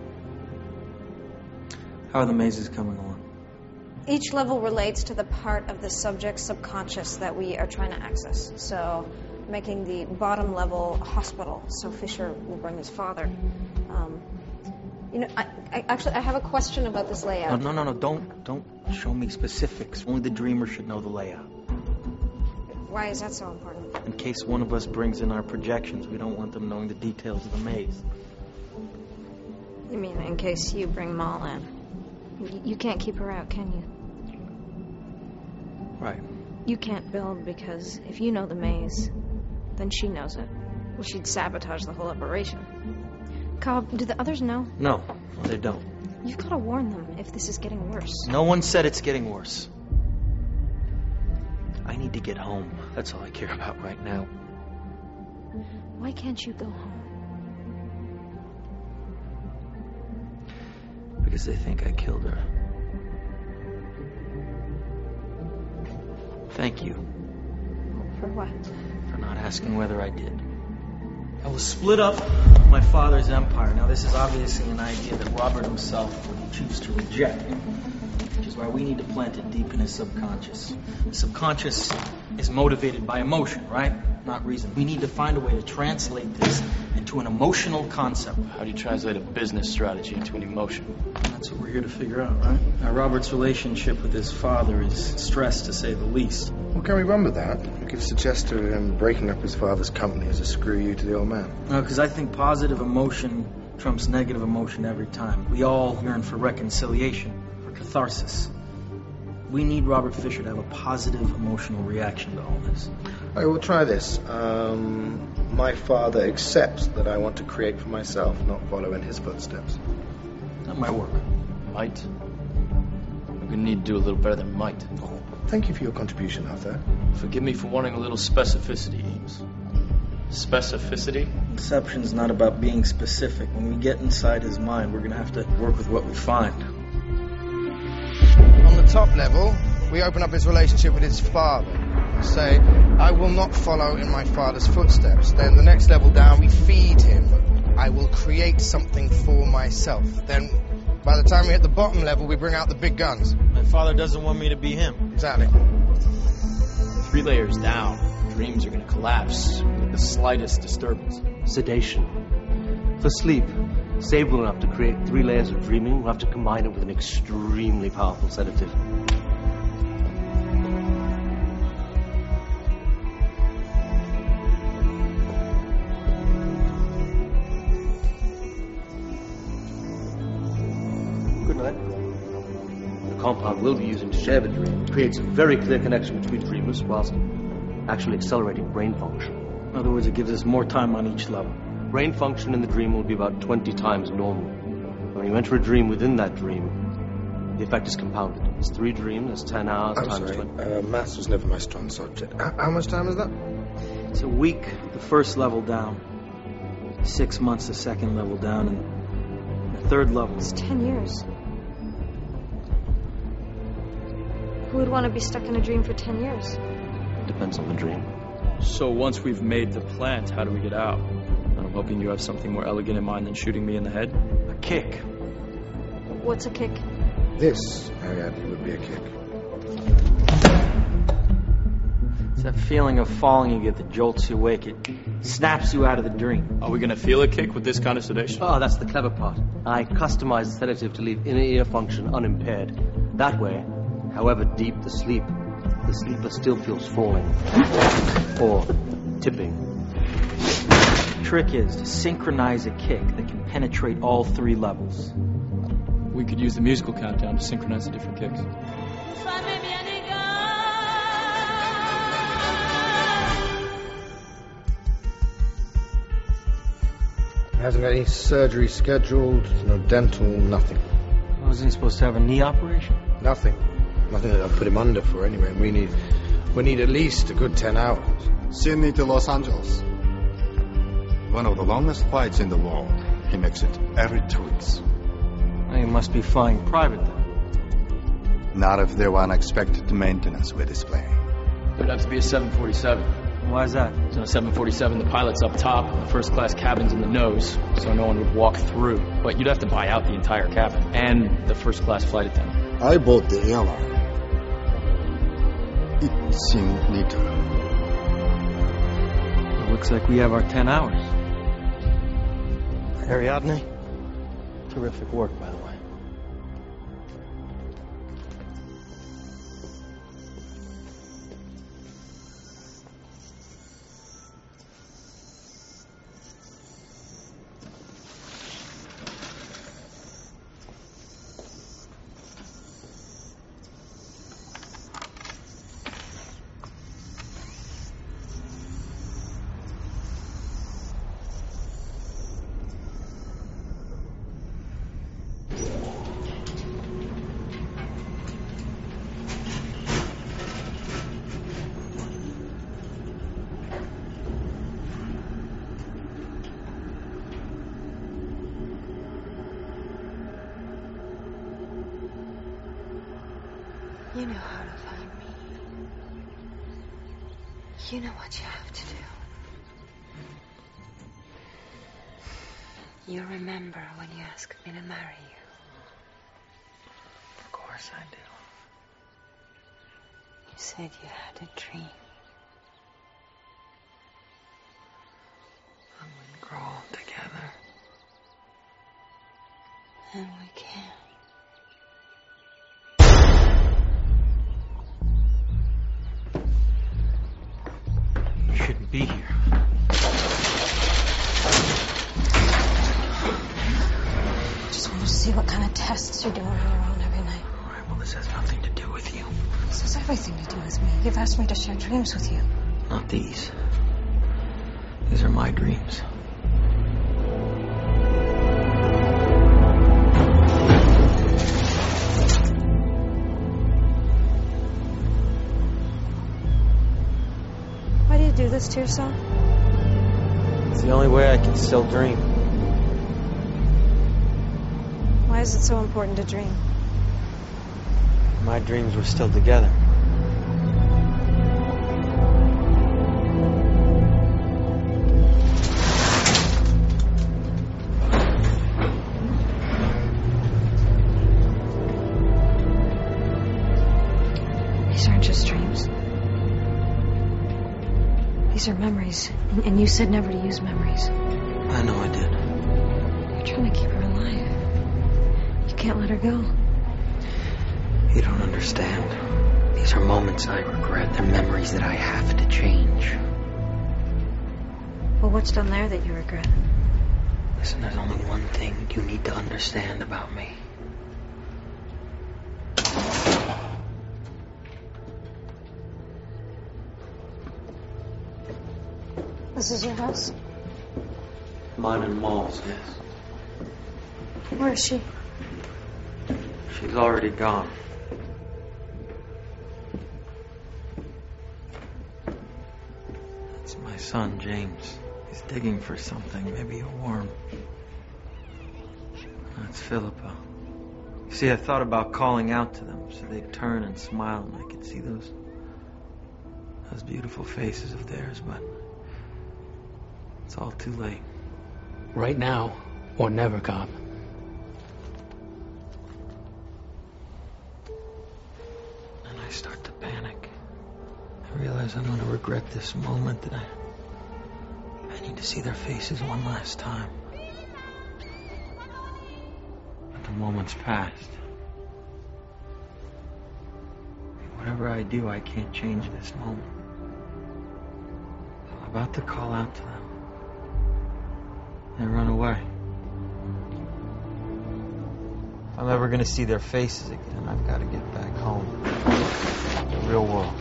Speaker 4: How are the mazes coming along?
Speaker 12: Each level relates to the part of the subject's subconscious that we are trying to access. So, making the bottom level a hospital, so Fisher will bring his father. Um, you know, I, I actually I have a question about this layout.
Speaker 4: No, no, no, no, don't, don't show me specifics. Only the dreamer should know the layout.
Speaker 12: Why is that so important?
Speaker 4: In case one of us brings in our projections, we don't want them knowing the details of the maze.
Speaker 12: You mean in case you bring Maul in? You, you can't keep her out, can you?
Speaker 4: Right.
Speaker 12: You can't build because if you know the maze, then she knows it. Well, she'd sabotage the whole operation. Cobb, do the others know?
Speaker 4: No, they don't.
Speaker 12: You've got to warn them if this is getting worse.
Speaker 4: No one said it's getting worse. I need to get home. That's all I care about right now.
Speaker 12: Why can't you go home?
Speaker 4: Because they think I killed her. Thank you.
Speaker 12: For what?
Speaker 4: For not asking whether I did. I will split up my father's empire. Now, this is obviously an idea that Robert himself would choose to reject, which is why we need to plant it deep in his subconscious. The subconscious is motivated by emotion, right? Not reason. We need to find a way to translate this into an emotional concept.
Speaker 5: How do you translate a business strategy into an emotion?
Speaker 4: That's what we're here to figure out, right? Now, Robert's relationship with his father is stressed, to say the least.
Speaker 13: Well, can we run with that? We could suggest to him breaking up his father's company as a screw you to the old man.
Speaker 4: No, because I think positive emotion trumps negative emotion every time. We all yearn for reconciliation, for catharsis. We need Robert Fisher to have a positive emotional reaction to all this.
Speaker 13: All right, we'll try this. Um, my father accepts that I want to create for myself, not follow in his footsteps.
Speaker 4: That might work.
Speaker 5: Might? We're gonna need to do a little better than might.
Speaker 13: Oh, thank you for your contribution, Arthur.
Speaker 5: Forgive me for wanting a little specificity, Eames. Specificity?
Speaker 4: Deception's not about being specific. When we get inside his mind, we're gonna have to work with what we find.
Speaker 13: On the top level, we open up his relationship with his father. We say, I will not follow in my father's footsteps. Then the next level down, we feed him. I will create something for myself. Then, by the time we hit the bottom level, we bring out the big guns.
Speaker 4: My father doesn't want me to be him.
Speaker 13: Exactly.
Speaker 5: Three layers down, dreams are going to collapse with the slightest disturbance.
Speaker 15: Sedation. For sleep, stable enough to create three layers of dreaming, we'll have to combine it with an extremely powerful sedative. Good night. The compound we'll be using to share the dream creates a very clear connection between dreamers whilst actually accelerating brain function.
Speaker 4: In other words, it gives us more time on each level.
Speaker 15: Brain function in the dream will be about twenty times normal. When you enter a dream within that dream, the effect is compounded. It's three dreams, that's ten hours
Speaker 13: I'm
Speaker 15: times
Speaker 13: sorry,
Speaker 15: twenty.
Speaker 13: uh, maths was never my strong subject. How, how much time is that?
Speaker 4: It's a week, the first level down. Six months, the second level down, and the third level.
Speaker 12: It's ten years. Who would want to be stuck in a dream for ten years?
Speaker 15: Depends on the dream.
Speaker 5: So once we've made the plant, how do we get out? I'm hoping you have something more elegant in mind than shooting me in the head.
Speaker 4: A kick.
Speaker 12: What's a kick?
Speaker 13: This, Ariadne, would be a kick.
Speaker 4: It's that feeling of falling you get that jolts you awake. It snaps you out of the dream.
Speaker 5: Are we going to feel a kick with this kind of sedation?
Speaker 15: Oh, that's the clever part. I customized the sedative to leave inner ear function unimpaired. That way, however deep the sleep, the sleeper still feels falling. Or tipping.
Speaker 4: The trick is to synchronize a kick that can penetrate all three levels.
Speaker 5: We could use the musical countdown to synchronize the different kicks.
Speaker 13: hasn't got any surgery scheduled, no dental, nothing.
Speaker 9: Wasn't he supposed to have a knee operation?
Speaker 13: Nothing. Nothing that I'll put him under for anyway. We need, we need at least a good ten hours.
Speaker 3: Sydney to Los Angeles. One of the longest flights in the world. He makes it every two weeks.
Speaker 9: Well, he must be flying private then.
Speaker 3: Not if there were unexpected maintenance with this plane.
Speaker 5: It would have to be a seven forty-seven.
Speaker 9: Why is that?
Speaker 5: So a seven forty-seven, the pilot's up top, the first class cabin's in the nose, so no one would walk through. But you'd have to buy out the entire cabin and the first class flight attendant.
Speaker 3: I bought the airline. It seemed neater.
Speaker 9: It looks like we have our ten hours. Ariadne, terrific work, by the way.
Speaker 6: You know how to find me. You know what you have to do. You remember when you asked me to marry you.
Speaker 4: Of course I do.
Speaker 6: You said you had a dream.
Speaker 4: And we'd grow old together.
Speaker 6: And we can.
Speaker 4: You shouldn't be here.
Speaker 12: Just want to see what kind of tests you're doing on your own every night.
Speaker 4: All right, well, this has nothing to do with you.
Speaker 12: This has everything to do with me. You've asked me to share dreams with you.
Speaker 4: Not these. These are my dreams.
Speaker 12: Why do you do this to yourself?
Speaker 4: It's the only way I can still dream.
Speaker 12: Why is it so important to dream?
Speaker 4: My dreams were still together.
Speaker 12: These aren't just dreams. These are memories. And, and you said never to use memories.
Speaker 4: I know I did.
Speaker 12: You're trying to keep her alive. You can't let her go.
Speaker 4: You don't understand. These are moments I regret. They're memories that I have to change.
Speaker 12: Well, what's done there that you regret?
Speaker 4: Listen, there's only one thing you need to understand about me.
Speaker 12: This is your house?
Speaker 4: Mine and Maul's, yes.
Speaker 12: Where is she?
Speaker 4: She's already gone. It's my son, James. He's digging for something, maybe a worm. That's Philippa. You see, I thought about calling out to them so they'd turn and smile and I could see those those beautiful faces of theirs, but it's all too late.
Speaker 5: Right now, or never, Cobb.
Speaker 4: And I start to panic. I realize I'm going to regret this moment, that I, I need to see their faces one last time. But the moment's passed. Whatever I do, I can't change this moment. I'm about to call out to them. They run away. If I'm ever going to see their faces again, I've got to get back home. The real world.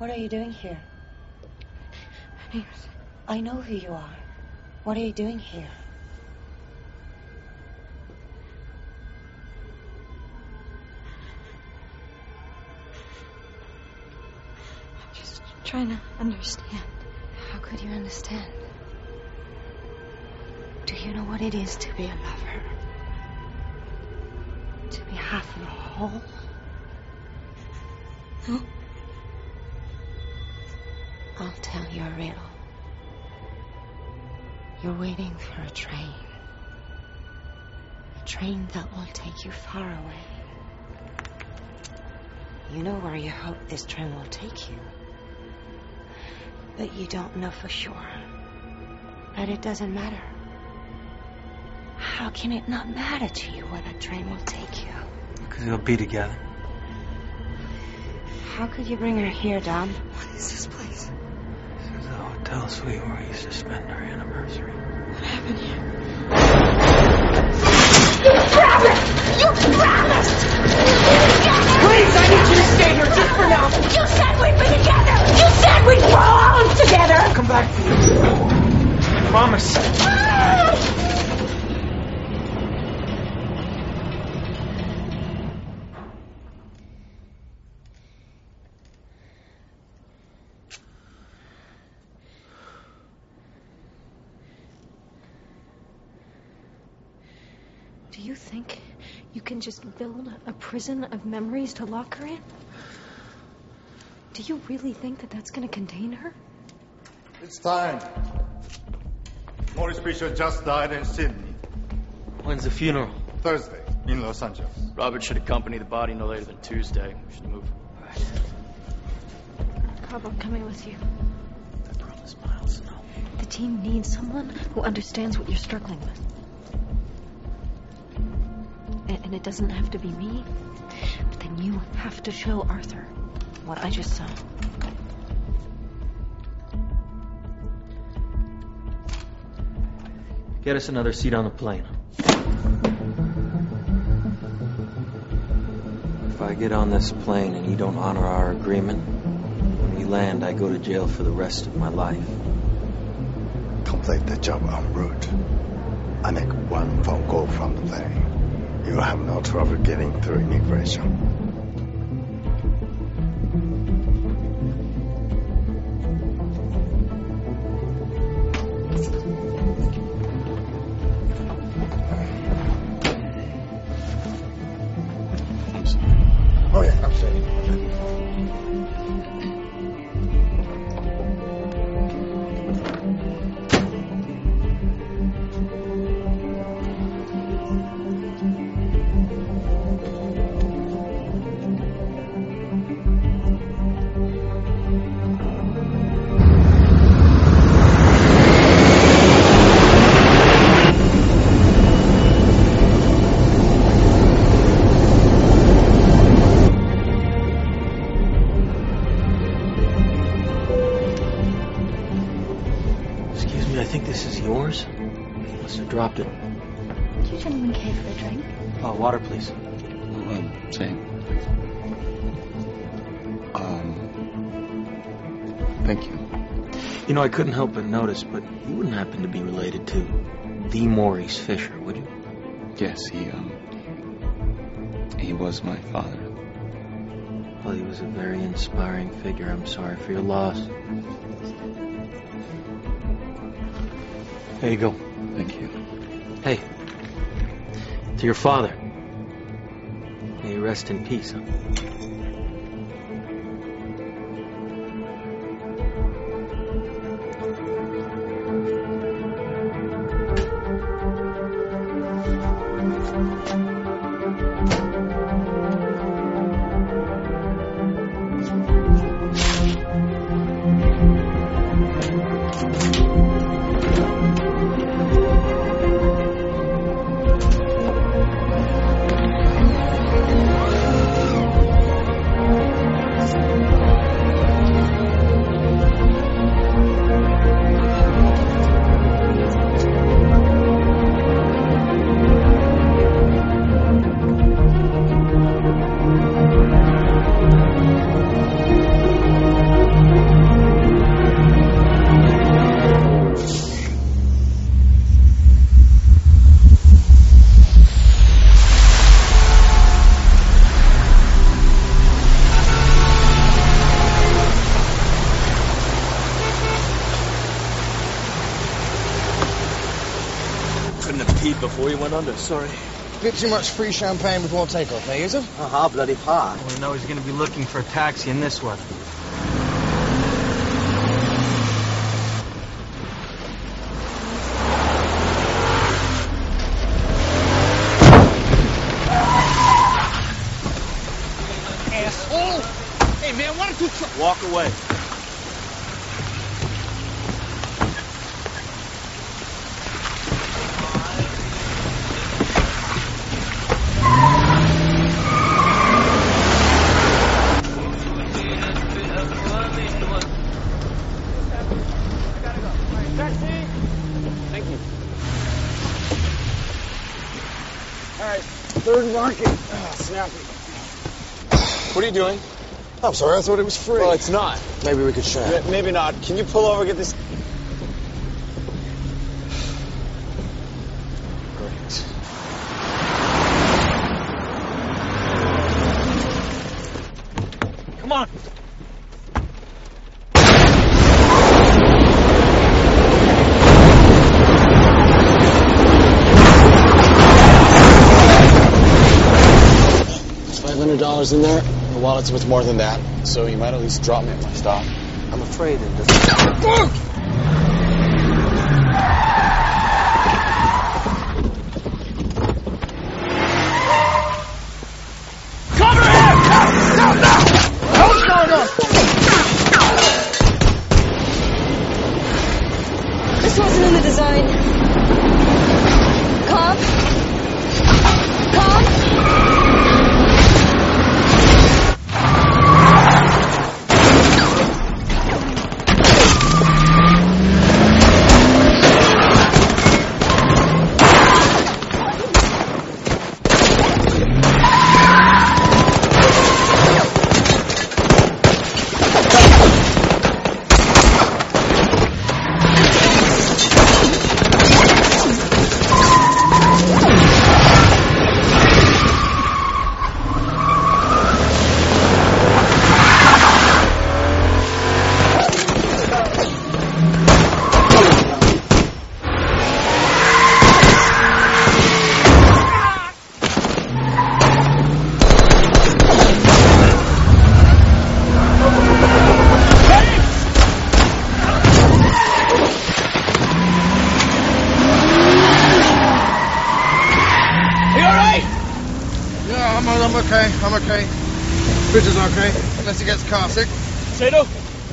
Speaker 6: What are you doing here?
Speaker 12: Yes.
Speaker 6: I know who you are. What are you doing here?
Speaker 12: I'm just trying to understand.
Speaker 6: How could you understand? Do you know what it is to be a lover? To be half of a whole? Huh? I'll tell you a riddle. You're waiting for a train. A train that will take you far away. You know where you hope this train will take you. But you don't know for sure. But it doesn't matter. How can it not matter to you where that train will take you?
Speaker 4: Because they'll be together.
Speaker 6: How could you bring her here, Dom?
Speaker 12: What is this place?
Speaker 4: This is the hotel suite where we used to spend our anniversary.
Speaker 12: What happened here?
Speaker 1: You promised! You promised! Please, I need you to stay here just for now. You said we'd be together! You said we'd grow old together!
Speaker 4: I'll come back for you. I promise.
Speaker 1: Ah!
Speaker 12: Do you think you can just build a prison of memories to lock her in? Do you really think that that's going to contain her?
Speaker 3: It's time. Maurice Fisher just died in Sydney.
Speaker 4: When's the funeral?
Speaker 3: Thursday, in Los Angeles.
Speaker 5: Robert should accompany the body no later than Tuesday. We should move.
Speaker 12: Cobb, I'm coming with you.
Speaker 4: I promise, Miles, no.
Speaker 12: The team needs someone who understands what you're struggling with. And, and it doesn't have to be me, but then you have to show Arthur what I just saw.
Speaker 4: Get us another seat on the plane. If I get on this plane and you don't honor our agreement, when we land, I go to jail for the rest of my life.
Speaker 3: Complete the job en route. I make one phone call from the plane. You have no trouble getting through immigration.
Speaker 13: Oh, yeah, absolutely.
Speaker 4: Dropped it.
Speaker 12: Do you gentlemen care for a drink?
Speaker 4: Oh, water, please.
Speaker 19: Um, same. Um, thank you.
Speaker 4: You know, I couldn't help but notice, but you wouldn't happen to be related to the Maurice Fisher, would you?
Speaker 19: Yes, he, um, he was my father.
Speaker 4: Well, he was a very inspiring figure. I'm sorry for your loss. There you go.
Speaker 19: Thank you.
Speaker 4: Hey, to your father. May you rest in peace, huh?
Speaker 9: peed before you went under. Sorry.
Speaker 13: Bit too much free champagne before takeoff, eh, user?
Speaker 15: Aha, bloody hard.
Speaker 4: We know he's going to be looking for a taxi in this weather.
Speaker 9: Asshole! Hey, man, why don't you try...
Speaker 4: Walk away.
Speaker 13: Third market. Oh, snappy.
Speaker 9: What are you doing?
Speaker 13: I'm sorry, I thought it was free.
Speaker 9: Well, it's not.
Speaker 13: Maybe we could share.
Speaker 9: M- maybe not. Can you pull over, get this... Great.
Speaker 4: Come on.
Speaker 9: five hundred dollars in there. The wallet's worth more than that, so you might at least drop me at my stop.
Speaker 15: I'm afraid it doesn't...
Speaker 9: Cover him! No, no, no! What's going on?
Speaker 12: This wasn't in the design. Cobb? Cobb?
Speaker 13: I'm okay, I'm okay. Fisher's okay, unless he gets car sick.
Speaker 9: Sato?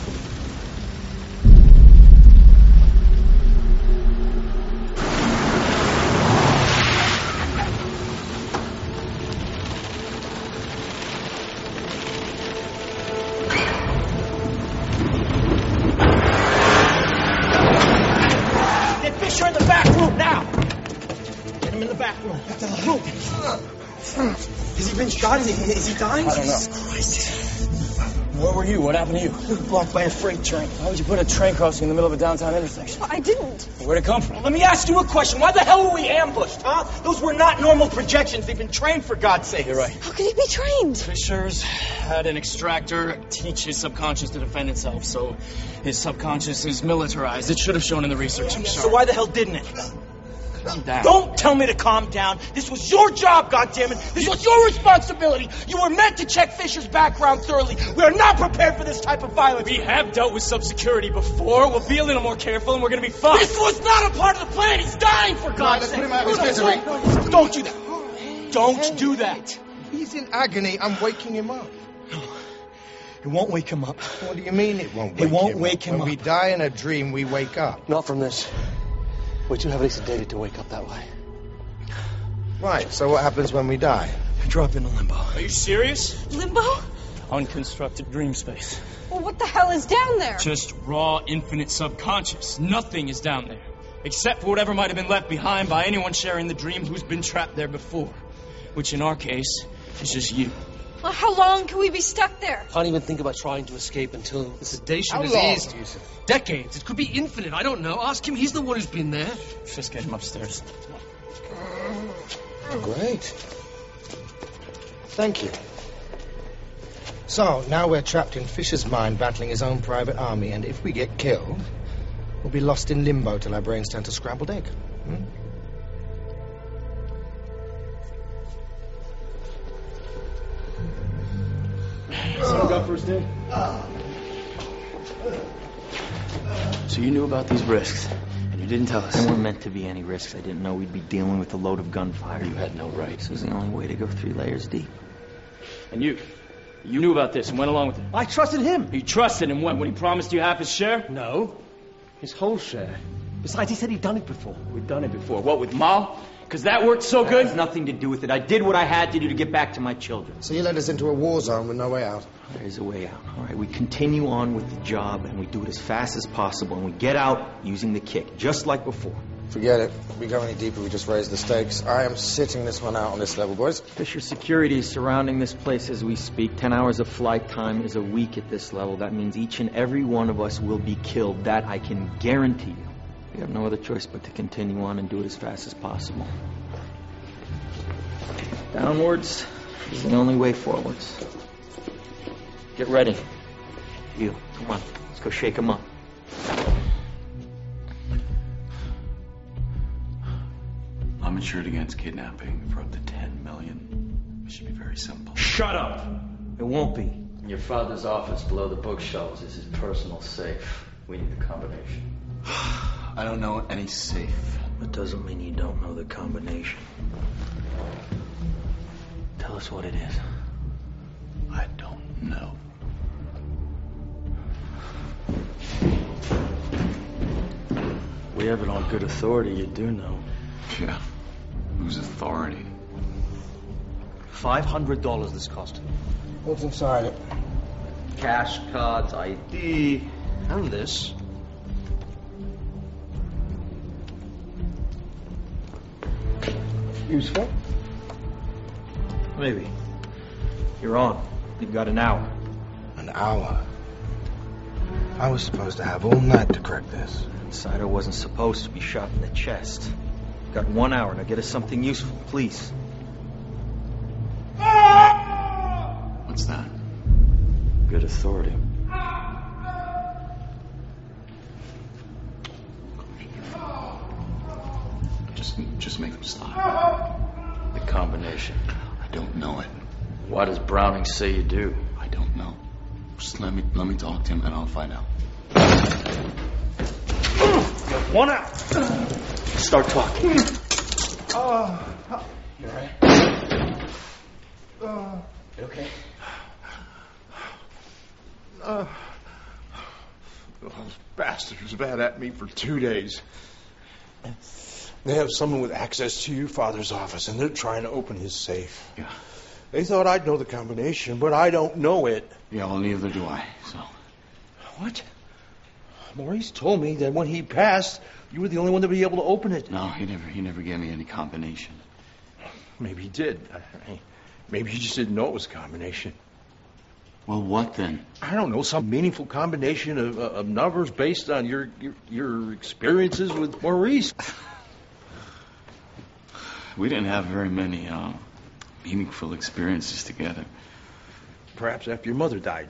Speaker 4: Get Fisher in the back room now! Get him in the back room. Get to the room. Has he been shot? Is he, is he dying?
Speaker 9: I don't know. Where were you? What happened to you?
Speaker 4: We were blocked by a freight train.
Speaker 9: Why would you put a train crossing in the middle of a downtown intersection?
Speaker 12: Well, I didn't.
Speaker 9: Where'd it come from?
Speaker 4: Let me ask you a question. Why the hell were we ambushed, huh? Those were not normal projections. They've been trained, for God's sake.
Speaker 9: You're right.
Speaker 12: How could he be trained?
Speaker 5: Fisher's had an extractor teach his subconscious to defend itself, so his subconscious is militarized. It should have shown in the research, I'm sorry.
Speaker 4: So why the hell didn't it?
Speaker 5: Calm down.
Speaker 4: Don't tell me to calm down. This was your job, goddammit. This was your responsibility. You were meant to check Fisher's background thoroughly. We are not prepared for this type of violence.
Speaker 5: We have dealt with sub-security before. We'll be a little more careful and we're going to be fine.
Speaker 4: This was not a part of the plan. He's dying, for God's sake.
Speaker 13: Put him out of his misery.
Speaker 4: Don't do that. Don't do that.
Speaker 13: He's in agony. I'm waking him up.
Speaker 4: It won't wake him up.
Speaker 13: What do you mean it won't wake
Speaker 4: It won't
Speaker 13: him
Speaker 4: wake
Speaker 13: up?
Speaker 4: him
Speaker 13: when
Speaker 4: up.
Speaker 13: we die in a dream, we wake up.
Speaker 15: Not from this. We're too heavily sedated to wake up that way.
Speaker 13: Right, so what happens when we die?
Speaker 4: Drop into limbo.
Speaker 5: Are you serious?
Speaker 12: Limbo?
Speaker 5: Unconstructed dream space.
Speaker 12: Well, what the hell is down there?
Speaker 5: Just raw, infinite subconscious. Nothing is down there. Except for whatever might have been left behind by anyone sharing the dream who's been trapped there before. Which in our case, is just you.
Speaker 12: Well, how long can we be stuck there?
Speaker 15: Can't even think about trying to escape until the sedation
Speaker 13: How
Speaker 15: is
Speaker 13: long?
Speaker 15: eased. Decades. It could be infinite. I don't know. Ask him. He's the one who's been there.
Speaker 5: Just get him upstairs.
Speaker 13: Great. Thank you. So, now we're trapped in Fisher's mind battling his own private army, and if we get killed, we'll be lost in limbo till our brains turn to scrambled egg. Hmm?
Speaker 9: Some got first aid?
Speaker 5: So you knew about these risks, and you didn't tell us.
Speaker 4: There weren't meant to be any risks. I didn't know we'd be dealing with a load of gunfire.
Speaker 5: You had no right.
Speaker 4: This was the only way to go three layers deep.
Speaker 5: And you, you knew about this and went along with it.
Speaker 9: I trusted him.
Speaker 5: You trusted him when? When he promised you half his share?
Speaker 9: No, his whole share. Besides, he said he'd done it before.
Speaker 5: We'd done it before. What, with Mal? Because that worked so
Speaker 4: That
Speaker 5: good?
Speaker 4: has nothing to do with it. I did what I had to do to get back to my children.
Speaker 13: So you led us into a war zone with no way out.
Speaker 4: There is a way out. All right, we continue on with the job, and we do it as fast as possible, and we get out using the kick, just like before.
Speaker 13: Forget it. If we go any deeper, we just raise the stakes. I am sitting this one out on this level, boys.
Speaker 4: Fisher security is surrounding this place as we speak. Ten hours of flight time is a week at this level. That means each and every one of us will be killed. That I can guarantee you. We have no other choice but to continue on and do it as fast as possible. Downwards is the only way forwards. Get ready. You, come on. Let's go shake him up.
Speaker 19: I'm insured against kidnapping for up to ten million. It should be very simple.
Speaker 9: Shut up!
Speaker 4: It won't be.
Speaker 5: Your father's office below the bookshelves is his personal safe. We need the combination.
Speaker 19: I don't know any safe.
Speaker 4: That doesn't mean you don't know the combination. Tell us what it is.
Speaker 19: I don't know.
Speaker 5: We have it on good authority, you do know.
Speaker 19: Yeah. Whose authority?
Speaker 9: Five hundred dollars this cost.
Speaker 13: What's inside it?
Speaker 9: Cash, cards, I D, and this.
Speaker 13: Useful?
Speaker 4: Maybe. You're on. You've got an hour.
Speaker 13: An hour? I was supposed to have all night to crack this.
Speaker 4: Saito wasn't supposed to be shot in the chest. Got one hour. Now get us something useful, please.
Speaker 19: What's that?
Speaker 5: Good authority.
Speaker 19: Just, just make them stop.
Speaker 5: The combination.
Speaker 19: I don't know it.
Speaker 5: Why does Browning say you do?
Speaker 19: I don't know. Just let me, let me talk to him and I'll find out.
Speaker 9: One out.
Speaker 5: Start talking.
Speaker 9: Uh,
Speaker 5: You alright?
Speaker 9: uh,
Speaker 5: You okay?
Speaker 14: Uh, those bastards was mad at me for two days. They have someone with access to your father's office, and they're trying to open his safe.
Speaker 19: Yeah.
Speaker 14: They thought I'd know the combination, but I don't know it.
Speaker 19: Yeah, well, neither do I, so.
Speaker 14: What? Maurice told me that when he passed, you were the only one to be able to open it.
Speaker 19: No, he never, he never gave me any combination.
Speaker 14: Maybe he did. I- I- Maybe he just didn't know it was a combination.
Speaker 19: Well, what then?
Speaker 14: I don't know, some meaningful combination of, of numbers based on your, your your experiences with Maurice.
Speaker 19: We didn't have very many uh, meaningful experiences together.
Speaker 14: Perhaps after your mother died.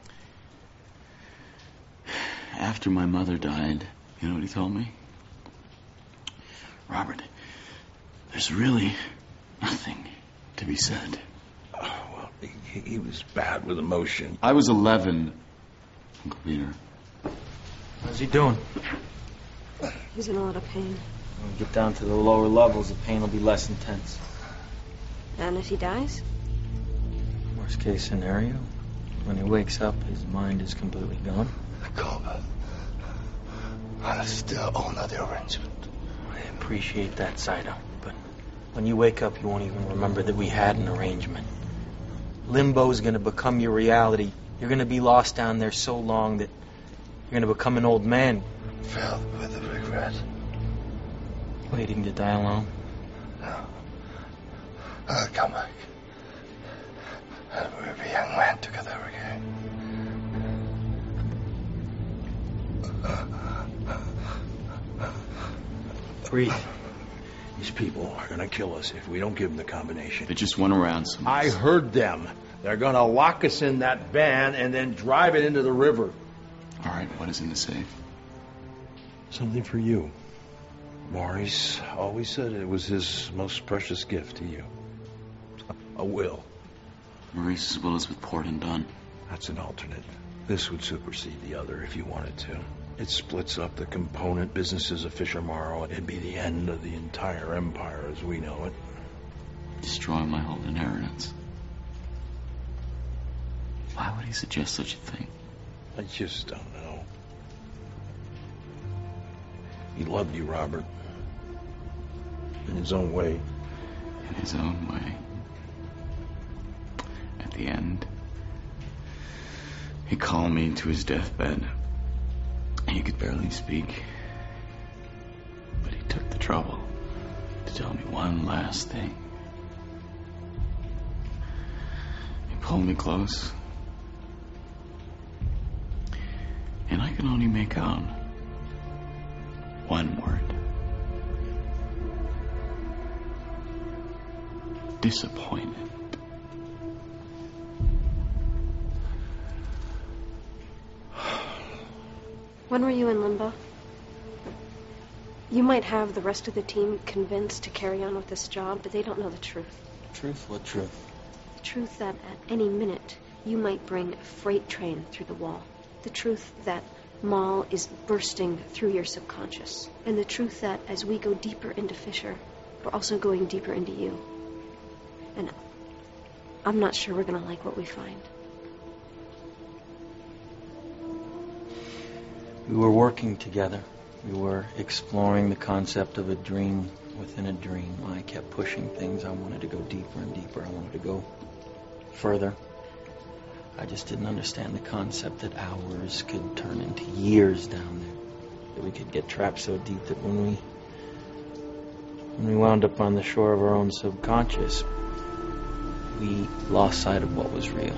Speaker 19: After my mother died, you know what he told me? Robert, there's really nothing to be said.
Speaker 14: Oh, well, he, he was bad with emotion.
Speaker 19: I was eleven, Uncle Peter.
Speaker 4: How's he doing?
Speaker 12: He's in a lot of pain.
Speaker 4: When we get down to the lower levels, the pain will be less intense.
Speaker 12: And if he dies?
Speaker 4: Worst case scenario, when he wakes up, his mind is completely gone.
Speaker 3: Colbert, I still honor the arrangement.
Speaker 4: I appreciate that, Saito, but when you wake up, you won't even remember that we had an arrangement. Limbo's gonna become your reality. You're gonna be lost down there so long that you're gonna become an old man.
Speaker 3: Filled with regret.
Speaker 4: Waiting to die alone.
Speaker 3: No. I'll come back. And we'll be young men together again.
Speaker 4: Breathe.
Speaker 14: These people are going to kill us if we don't give them the combination.
Speaker 19: They just went around some...
Speaker 14: I heard them. They're going to lock us in that van and then drive it into the river.
Speaker 19: All right, what is in the safe?
Speaker 14: Something for you. Maurice always said it was his most precious gift to you. A will.
Speaker 19: Maurice's will is with Port and Dunn.
Speaker 17: That's an alternate. This would supersede the other if you wanted to. It splits up the component businesses of Fisher Morrow. It'd be the end of the entire empire as we know it.
Speaker 19: Destroy my whole inheritance. Why would he suggest such a thing?
Speaker 17: I just don't know. He loved you, Robert. In his own way.
Speaker 19: In his own way. At the end, he called me to his deathbed. He could barely speak. But he took the trouble to tell me one last thing. He pulled me close. And I can only make out one word. Disappointed.
Speaker 12: When were you in limbo? You might have the rest of the team convinced to carry on with this job, but they don't know the truth.
Speaker 4: Truth? What truth?
Speaker 12: The truth that at any minute you might bring a freight train through the wall. The truth that Maul is bursting through your subconscious. And the truth that as we go deeper into Fisher, we're also going deeper into you. And I'm not sure we're going to like what we find.
Speaker 4: We were working together. We were exploring the concept of a dream within a dream. I kept pushing things. I wanted to go deeper and deeper. I wanted to go further. I just didn't understand the concept that hours could turn into years down there. That we could get trapped so deep that when we when we wound up on the shore of our own subconscious, we lost sight of what was real.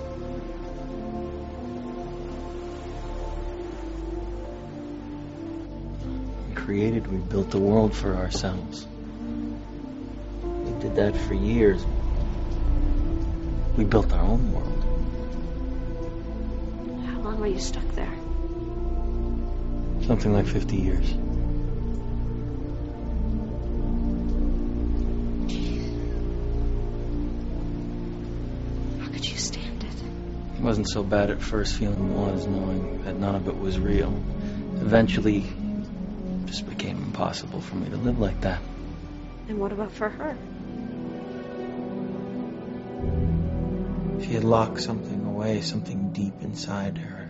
Speaker 4: We created, we built a world for ourselves. We did that for years. We built our own world.
Speaker 12: How long were you stuck there?
Speaker 4: Something like fifty years.
Speaker 12: How could you stand it?
Speaker 4: It wasn't so bad at first. Feeling was, knowing that none of it was real. Eventually, it just became impossible for me to live like that.
Speaker 12: And what about for her?
Speaker 4: She had locked something away, something deep inside her.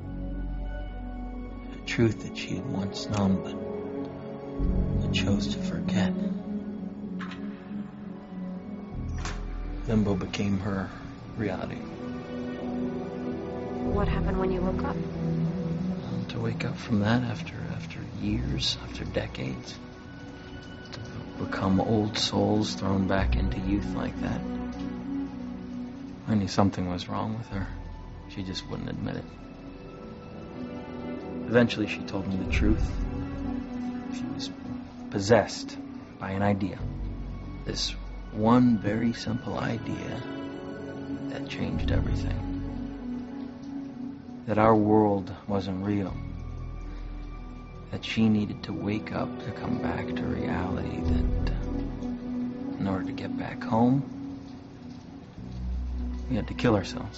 Speaker 4: A truth that she had once known, but had chose to forget. Limbo became her reality.
Speaker 12: What happened when you woke up?
Speaker 4: Um, to wake up from that after after years, after decades, to become old souls thrown back into youth like that. I knew something was wrong with her. She just wouldn't admit it. Eventually she told me the truth. She was possessed by an idea. This one very simple idea that changed everything. That our world wasn't real. That she needed to wake up to come back to reality. That in order to get back home, we had to kill ourselves.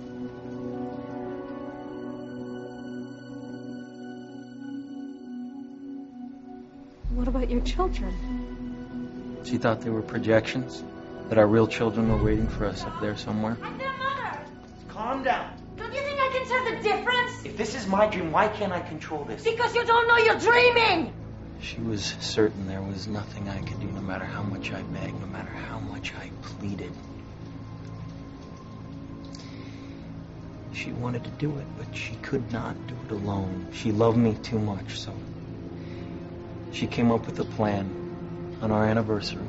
Speaker 12: What about your children?
Speaker 4: She thought they were projections, that our real children were waiting for us up there somewhere.
Speaker 1: I'm their mother.
Speaker 20: Calm down.
Speaker 1: Don't you think I can tell the difference?
Speaker 20: If this is my dream, why can't I control this?
Speaker 1: Because you don't know you're dreaming.
Speaker 4: She was certain there was nothing I could do, no matter how much I begged, no matter how much I pleaded. She wanted to do it, but she could not do it alone. She loved me too much, so she came up with a plan on our anniversary.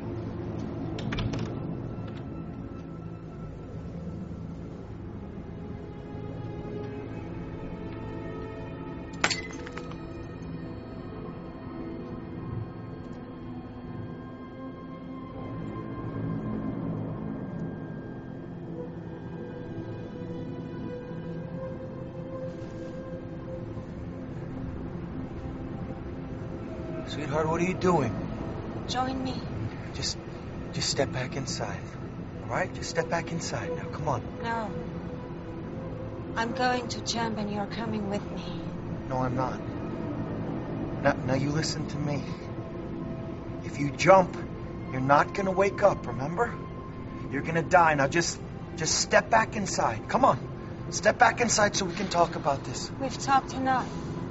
Speaker 20: Sweetheart, what are you doing?
Speaker 6: Join me.
Speaker 20: Just, just step back inside. All right? Just step back inside now. Come on.
Speaker 6: No. I'm going to jump and you're coming with me.
Speaker 20: No, I'm not. Now, now you listen to me. If you jump, you're not gonna wake up, remember? You're gonna die. Now just, just step back inside. Come on. Step back inside so we can talk about this.
Speaker 6: We've talked enough.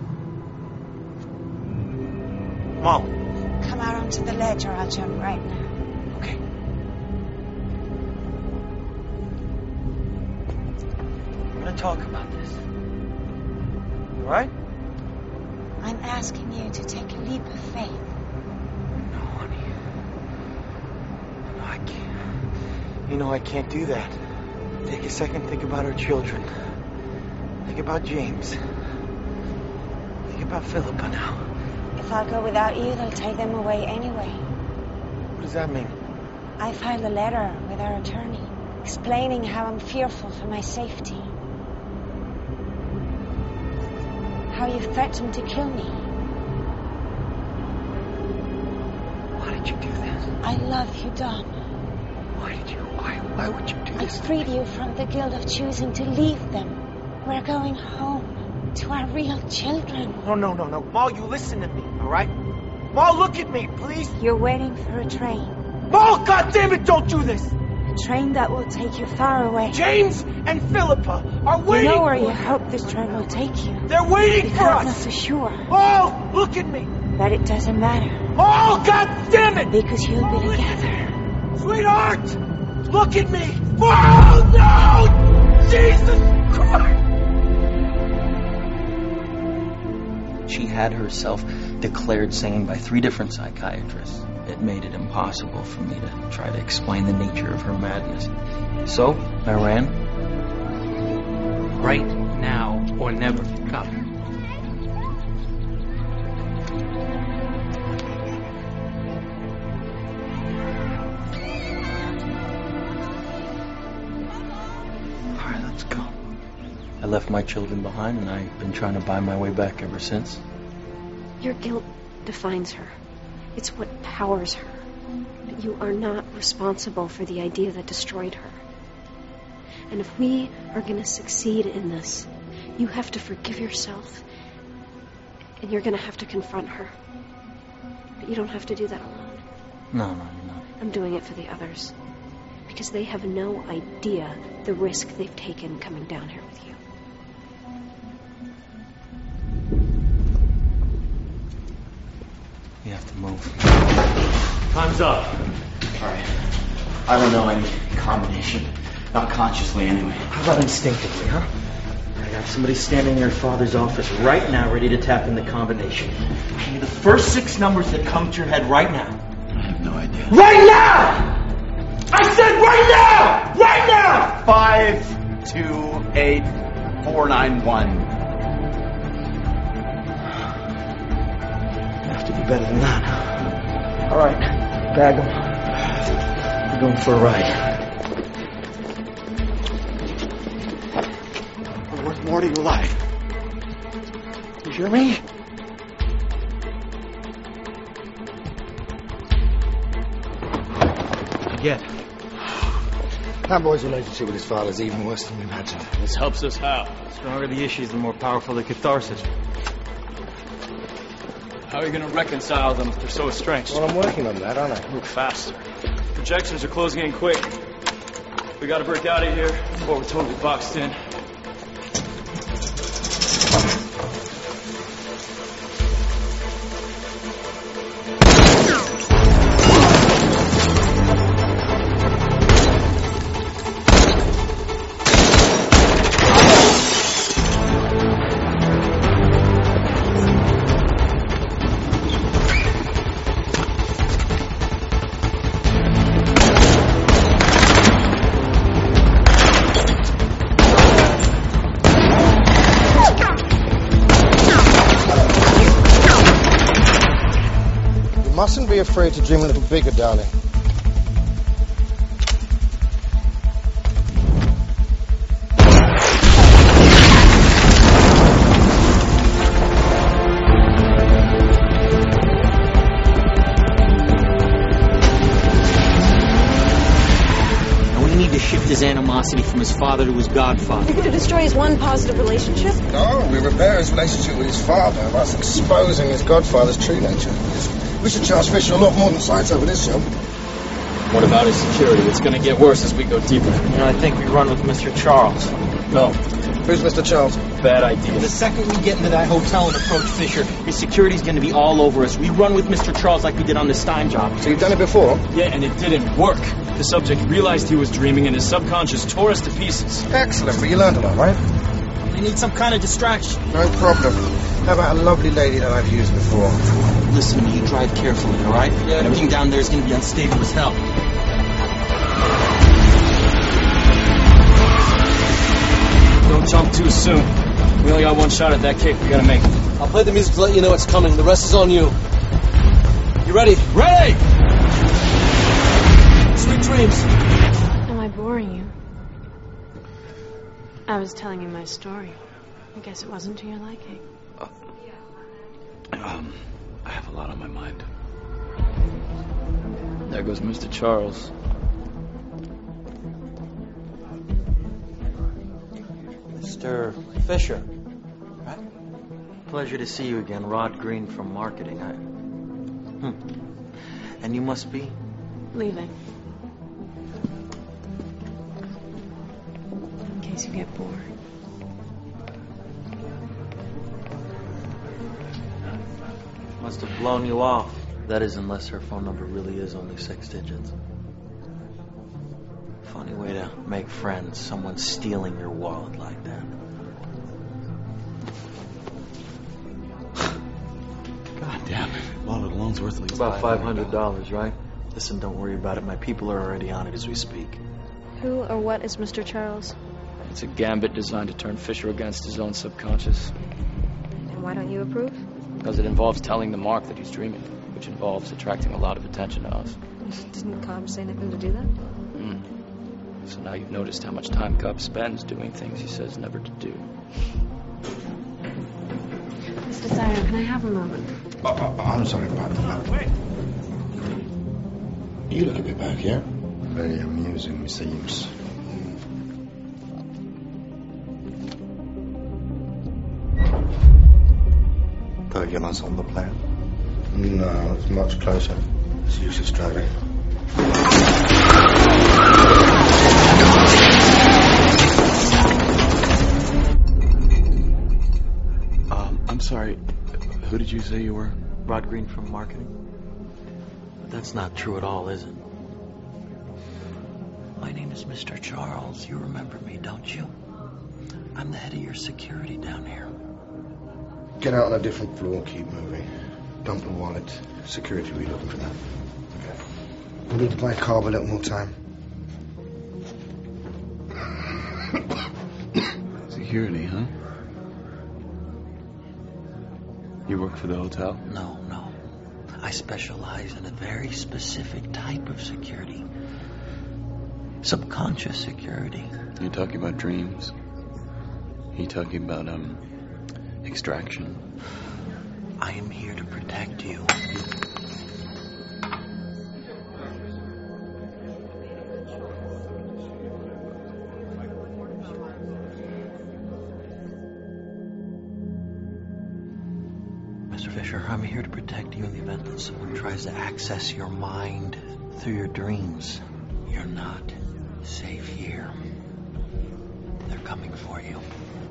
Speaker 20: Mom.
Speaker 6: Come out onto the ledge or I'll jump right now.
Speaker 20: Okay. We're gonna talk about this. All right?
Speaker 6: I'm asking you to take a leap of faith.
Speaker 20: No, honey. No, I can't. You know I can't do that. Take a second, think about our children. Think about James. Think about Philippa now.
Speaker 6: If I'll go without you, they'll take them away anyway.
Speaker 20: What does that mean?
Speaker 6: I filed a letter with our attorney, explaining how I'm fearful for my safety. How you threatened to kill me.
Speaker 20: Why did you do that?
Speaker 6: I love you, Don.
Speaker 20: Why did you? Why? Why would you do
Speaker 6: I
Speaker 20: this?
Speaker 6: freed you from the guilt of choosing to leave them. We're going home to our real children.
Speaker 20: No, no, no, no. Mal, you listen to me, all right? Mal, look at me, please.
Speaker 6: You're waiting for a train.
Speaker 20: Mal, goddammit, don't do this.
Speaker 6: A train that will take you far away.
Speaker 20: James and Philippa are waiting.
Speaker 6: You know where
Speaker 20: for
Speaker 6: you hope this train will take you.
Speaker 20: They're waiting
Speaker 6: you
Speaker 20: for us.
Speaker 6: Know for sure.
Speaker 20: Mal, look at me.
Speaker 6: But it doesn't matter.
Speaker 20: Oh, goddammit.
Speaker 6: Because you'll be together.
Speaker 20: Sweetheart, look at me. Oh, no! Jesus Christ!
Speaker 4: She had herself declared sane by three different psychiatrists. It made it impossible for me to try to explain the nature of her madness. So, I ran.
Speaker 5: Right now or never. Come.
Speaker 4: All right, let's go. I left my children behind, and I've been trying to buy my way back ever since.
Speaker 12: Your guilt defines her. It's what powers her. But you are not responsible for the idea that destroyed her. And if we are going to succeed in this, you have to forgive yourself. And you're going to have to confront her. But you don't have to do that alone.
Speaker 4: No, no, you're not.
Speaker 12: I'm doing it for the others. Because they have no idea the risk they've taken coming down here with you.
Speaker 4: You have to move.
Speaker 20: Time's up.
Speaker 21: All right. I don't know any combination. Not consciously, anyway.
Speaker 20: How about instinctively, huh? I got somebody standing in your father's office right now ready to tap in the combination. Give me the first six numbers that come to your head right now.
Speaker 21: I have no idea.
Speaker 20: Right now! I said right now! Right now!
Speaker 21: Five, two, eight, four, nine, one.
Speaker 20: You have to be better than that, huh? All right, bag them. We're going for a ride. We're worth more to your life. You hear me?
Speaker 9: Again.
Speaker 13: That boy's relationship with his father is even worse than we imagined.
Speaker 5: This helps us how?
Speaker 4: The stronger the issues, the more powerful the catharsis.
Speaker 5: How are you going to reconcile them if they're so estranged?
Speaker 13: Well, I'm working on that, aren't I?
Speaker 5: Move faster. Projections are closing in quick. We got to break out of here before we're totally boxed in.
Speaker 13: Mustn't be afraid to dream a little bigger, darling.
Speaker 4: And we need to shift this
Speaker 2: his animosity from his father to his godfather.
Speaker 12: You're going to destroy his one positive relationship?
Speaker 13: No, we repair his relationship with his father, thus exposing his godfather's true nature. We should charge Fisher a lot more than Sides over this job.
Speaker 5: What about his security? It's going to get worse as we go deeper.
Speaker 4: You know, I think we run with Mister Charles.
Speaker 5: No.
Speaker 13: Who's Mister Charles?
Speaker 5: Bad idea.
Speaker 2: The second we get into that hotel and approach Fisher, his security's going to be all over us. We run with Mister Charles like we did on the Stein job.
Speaker 13: So you've done it before?
Speaker 5: Yeah, and it didn't work. The subject realized he was dreaming, and his subconscious tore us to pieces.
Speaker 13: Excellent, but you learned a lot, right?
Speaker 2: They need some kind of distraction.
Speaker 13: No problem. How about a lovely lady that I've used before?
Speaker 2: Listen to me, you drive carefully, all right? Yeah. Everything down there is going to be unstable as hell.
Speaker 5: Don't jump too soon. We only got one shot at that kick. We gotta make it.
Speaker 9: I'll play the music to let you know it's coming. The rest is on you. You ready?
Speaker 5: Ready!
Speaker 9: Sweet dreams.
Speaker 12: Am I boring you? I was telling you my story. I guess it wasn't to your liking.
Speaker 19: Uh, um, I have a lot on my mind.
Speaker 5: There goes Mister Charles.
Speaker 4: Mister Fisher. Right? Pleasure to see you again. Rod Green from marketing. I... Hmm. And you must be?
Speaker 12: Leaving. In case you get bored.
Speaker 4: Must have blown you off. That is, unless her phone number really is only six digits. Funny way to make friends, someone stealing your wallet like that.
Speaker 19: God damn it. Wallet alone's worth at least
Speaker 4: About five hundred dollars, right? Listen, don't worry about it. My people are already on it as we speak.
Speaker 12: Who or what is Mister Charles?
Speaker 5: It's a gambit designed to turn Fisher against his own subconscious.
Speaker 12: And why don't you approve?
Speaker 5: Because it involves telling the Mark that he's dreaming, which involves attracting a lot of attention to us.
Speaker 12: Didn't Cobb say anything to do that?
Speaker 5: Mm. So now you've noticed how much time Cobb spends doing things he says never to do.
Speaker 12: Mister Siren, can I have a moment?
Speaker 13: Oh, oh, I'm sorry about that. Wait. You look a bit back, yeah?
Speaker 3: Very amusing, Mister Hughes. Turbulence on the plan?
Speaker 13: No, it's much closer. It's useless driving.
Speaker 19: Um, I'm sorry. Who did you say you were?
Speaker 4: Rod Green from marketing? That's not true at all, is it?
Speaker 22: My name is Mister Charles. You remember me, don't you? I'm the head of your security down here.
Speaker 13: Get out on a different floor, keep moving. Dump the wallet. Security, we're looking for that. Okay. We need to buy Cobb a little more time.
Speaker 19: Security, huh? You work for the hotel?
Speaker 22: No, no. I specialize in a very specific type of security. Subconscious security.
Speaker 19: You're talking about dreams? Are you talking about, um, extraction?
Speaker 22: I am here to protect you. Mister Fisher, I'm here to protect you in the event that someone tries to access your mind through your dreams. You're not safe here. They're coming for you.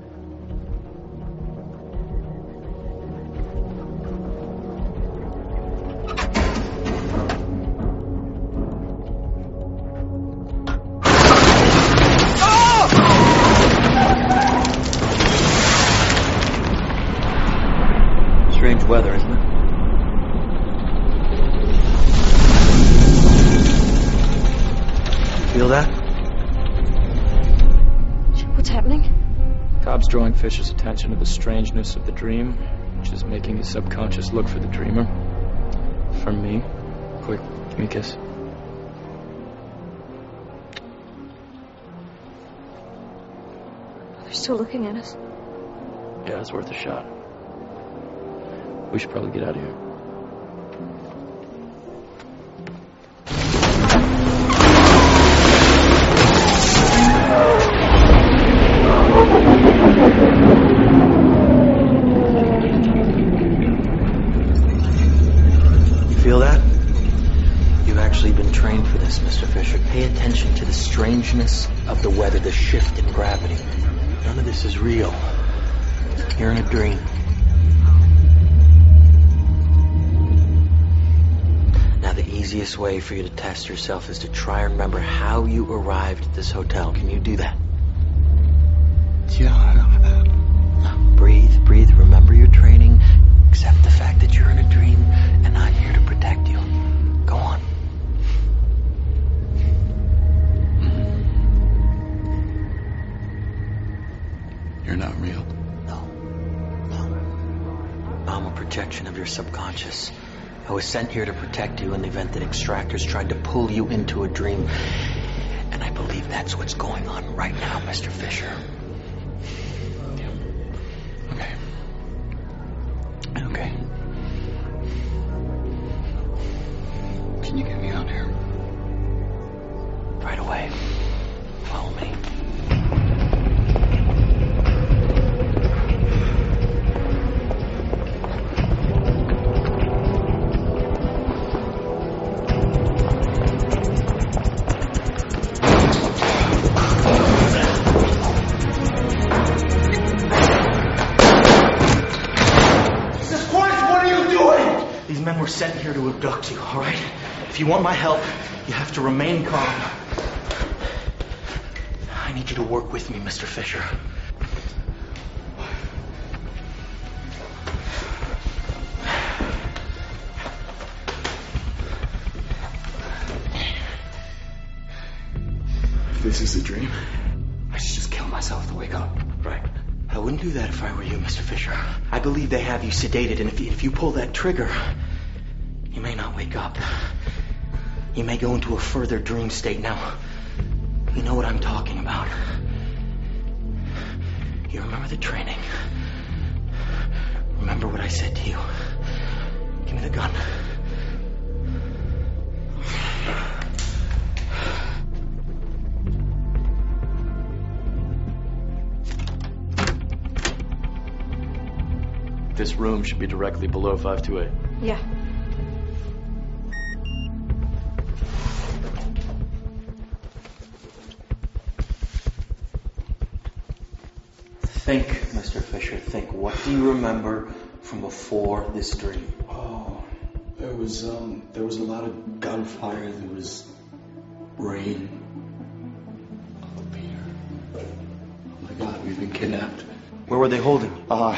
Speaker 4: Strange weather, isn't it? Feel that?
Speaker 12: What's happening?
Speaker 5: Cobb's drawing Fisher's attention to the strangeness of the dream, which is making his subconscious look for the dreamer. For me. Quick, give me a kiss.
Speaker 12: They're still looking at us.
Speaker 5: Yeah, it's worth a shot. We should probably get out of here.
Speaker 22: feel that? You've actually been trained for this, Mister Fisher. Pay attention to the strangeness of the weather, the shift in gravity. None of this is real. You're in a dream. Now, the easiest way for you to test yourself is to try and remember how you arrived at this hotel. Can you do that?
Speaker 19: Yeah.
Speaker 22: Breathe, breathe. Remember your training. Accept the fact that you're in a dream, and I'm here to protect you. Go on.
Speaker 19: You're not real.
Speaker 22: No. No. I'm a projection of your subconscious. I was sent here to protect you in the event that extractors tried to pull you into a dream. And I believe that's what's going on right now, Mister Fisher.
Speaker 19: Okay.
Speaker 22: Okay.
Speaker 19: Can you get me out here?
Speaker 22: Right away. Follow me.
Speaker 2: Sent here to abduct you, all right? If you want my help, you have to remain calm. I need you to work with me, Mister Fisher.
Speaker 19: If this is a dream, I should just kill myself to wake up.
Speaker 2: Right. I wouldn't do that if I were you, Mister Fisher. I believe they have you sedated, and if you, if you pull that trigger, you may not wake up. You may go into a further dream state. Now, you know what I'm talking about. You remember the training. Remember what I said to you. Give me the gun.
Speaker 5: This room should be directly below five two eight.
Speaker 12: Yeah.
Speaker 22: Think, Mister Fisher, think. What do you remember from before this dream?
Speaker 19: Oh, there was um, there was a lot of gunfire. There was rain. Oh, Peter. Oh my God, we've been kidnapped.
Speaker 2: Where were they holding you?
Speaker 19: Uh,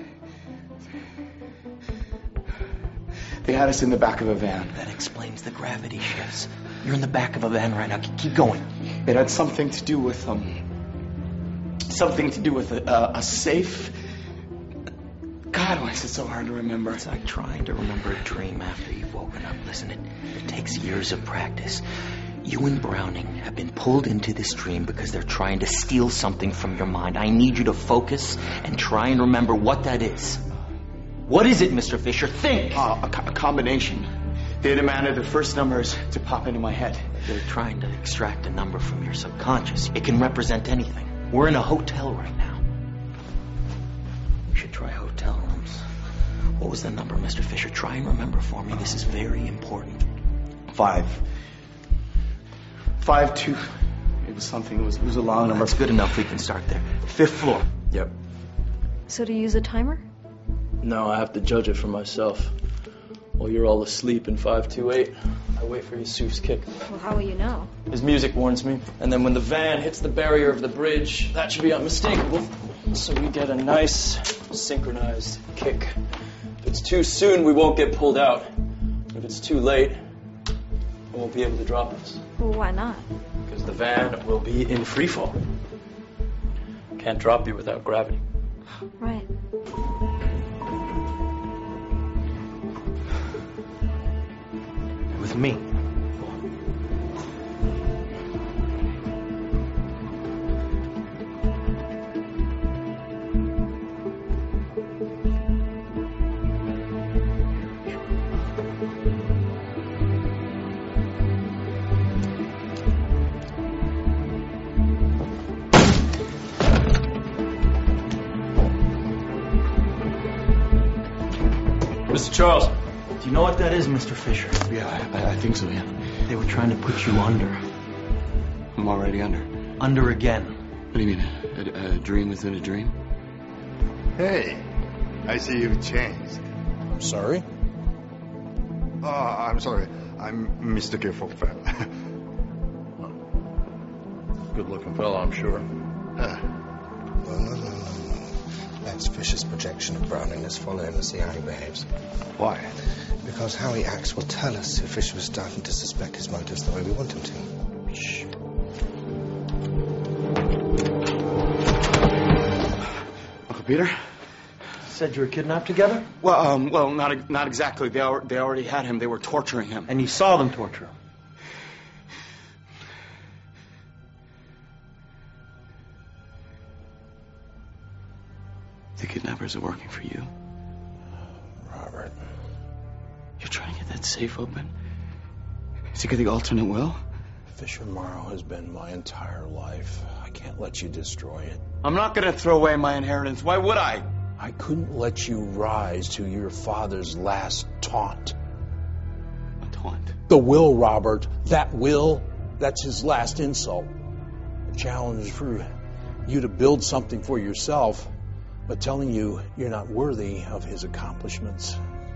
Speaker 19: they had us in the back of a van.
Speaker 2: That explains the gravity shifts. You're in the back of a van right now. Keep going.
Speaker 19: It had something to do with um. Something to do with a, a, a safe. God, why is it so hard to remember?
Speaker 2: It's like trying to remember a dream after you've woken up. Listen, it, it takes years of practice. You and Browning have been pulled into this dream because they're trying to steal something from your mind. I need you to focus and try and remember what that is. What is it, Mister Fisher? Think!
Speaker 19: Uh, a, co- a combination. They demanded the first numbers to pop into my head.
Speaker 2: They're trying to extract a number from your subconscious. It can represent anything. We're in a hotel right now. We should try hotel rooms. What was the number, Mister Fisher? Try and remember for me. This is very important.
Speaker 19: Five. Five, two. It was something. It was, it was a long number.
Speaker 2: That's good enough. We can start there. Fifth floor.
Speaker 5: Yep.
Speaker 12: So to use a timer?
Speaker 5: No, I have to judge it for myself. While you're all asleep in five two eight, I wait for Yusuf's kick.
Speaker 12: Well, how will you know?
Speaker 5: His music warns me. And then when the van hits the barrier of the bridge, that should be unmistakable. So we get a nice, synchronized kick. If it's too soon, we won't get pulled out. If it's too late, it won't be able to drop us.
Speaker 12: Well, why not?
Speaker 5: Because the van will be in free fall. Can't drop you without gravity.
Speaker 12: Right.
Speaker 2: With me.
Speaker 5: Mister Charles.
Speaker 4: Do you know what that is, Mister Fisher?
Speaker 19: Yeah, I, I think so, yeah.
Speaker 4: They were trying to put you under.
Speaker 19: I'm already under.
Speaker 4: Under again.
Speaker 19: What do you mean? A, a dream within a dream?
Speaker 3: Hey, I see you've changed.
Speaker 17: I'm sorry?
Speaker 3: Oh, I'm sorry. I'm Mister Careful Fell.
Speaker 17: Good-looking fellow, I'm sure.
Speaker 3: Uh,
Speaker 13: No, no, no, no, no. That's Fisher's projection of Browning. Let's follow him and see how he behaves.
Speaker 3: Why?
Speaker 13: Because how he acts will tell us if Fisher is starting to suspect his motives the way we want him to.
Speaker 19: Shh. Uncle Peter?
Speaker 4: Said you were kidnapped together?
Speaker 19: Well, um, well, not not exactly. They al- they already had him. They were torturing him.
Speaker 4: And you saw them torture him?
Speaker 19: The kidnappers are working for you.
Speaker 17: Robert.
Speaker 19: You're trying to get that safe open? Is he got the alternate will?
Speaker 17: Fisher Morrow has been my entire life. I can't let you destroy it.
Speaker 19: I'm not going to throw away my inheritance. Why would I?
Speaker 17: I couldn't let you rise to your father's last taunt.
Speaker 19: A taunt?
Speaker 17: The will, Robert. That will, that's his last insult. A challenge for you to build something for yourself, but telling you you're not worthy of his accomplishments.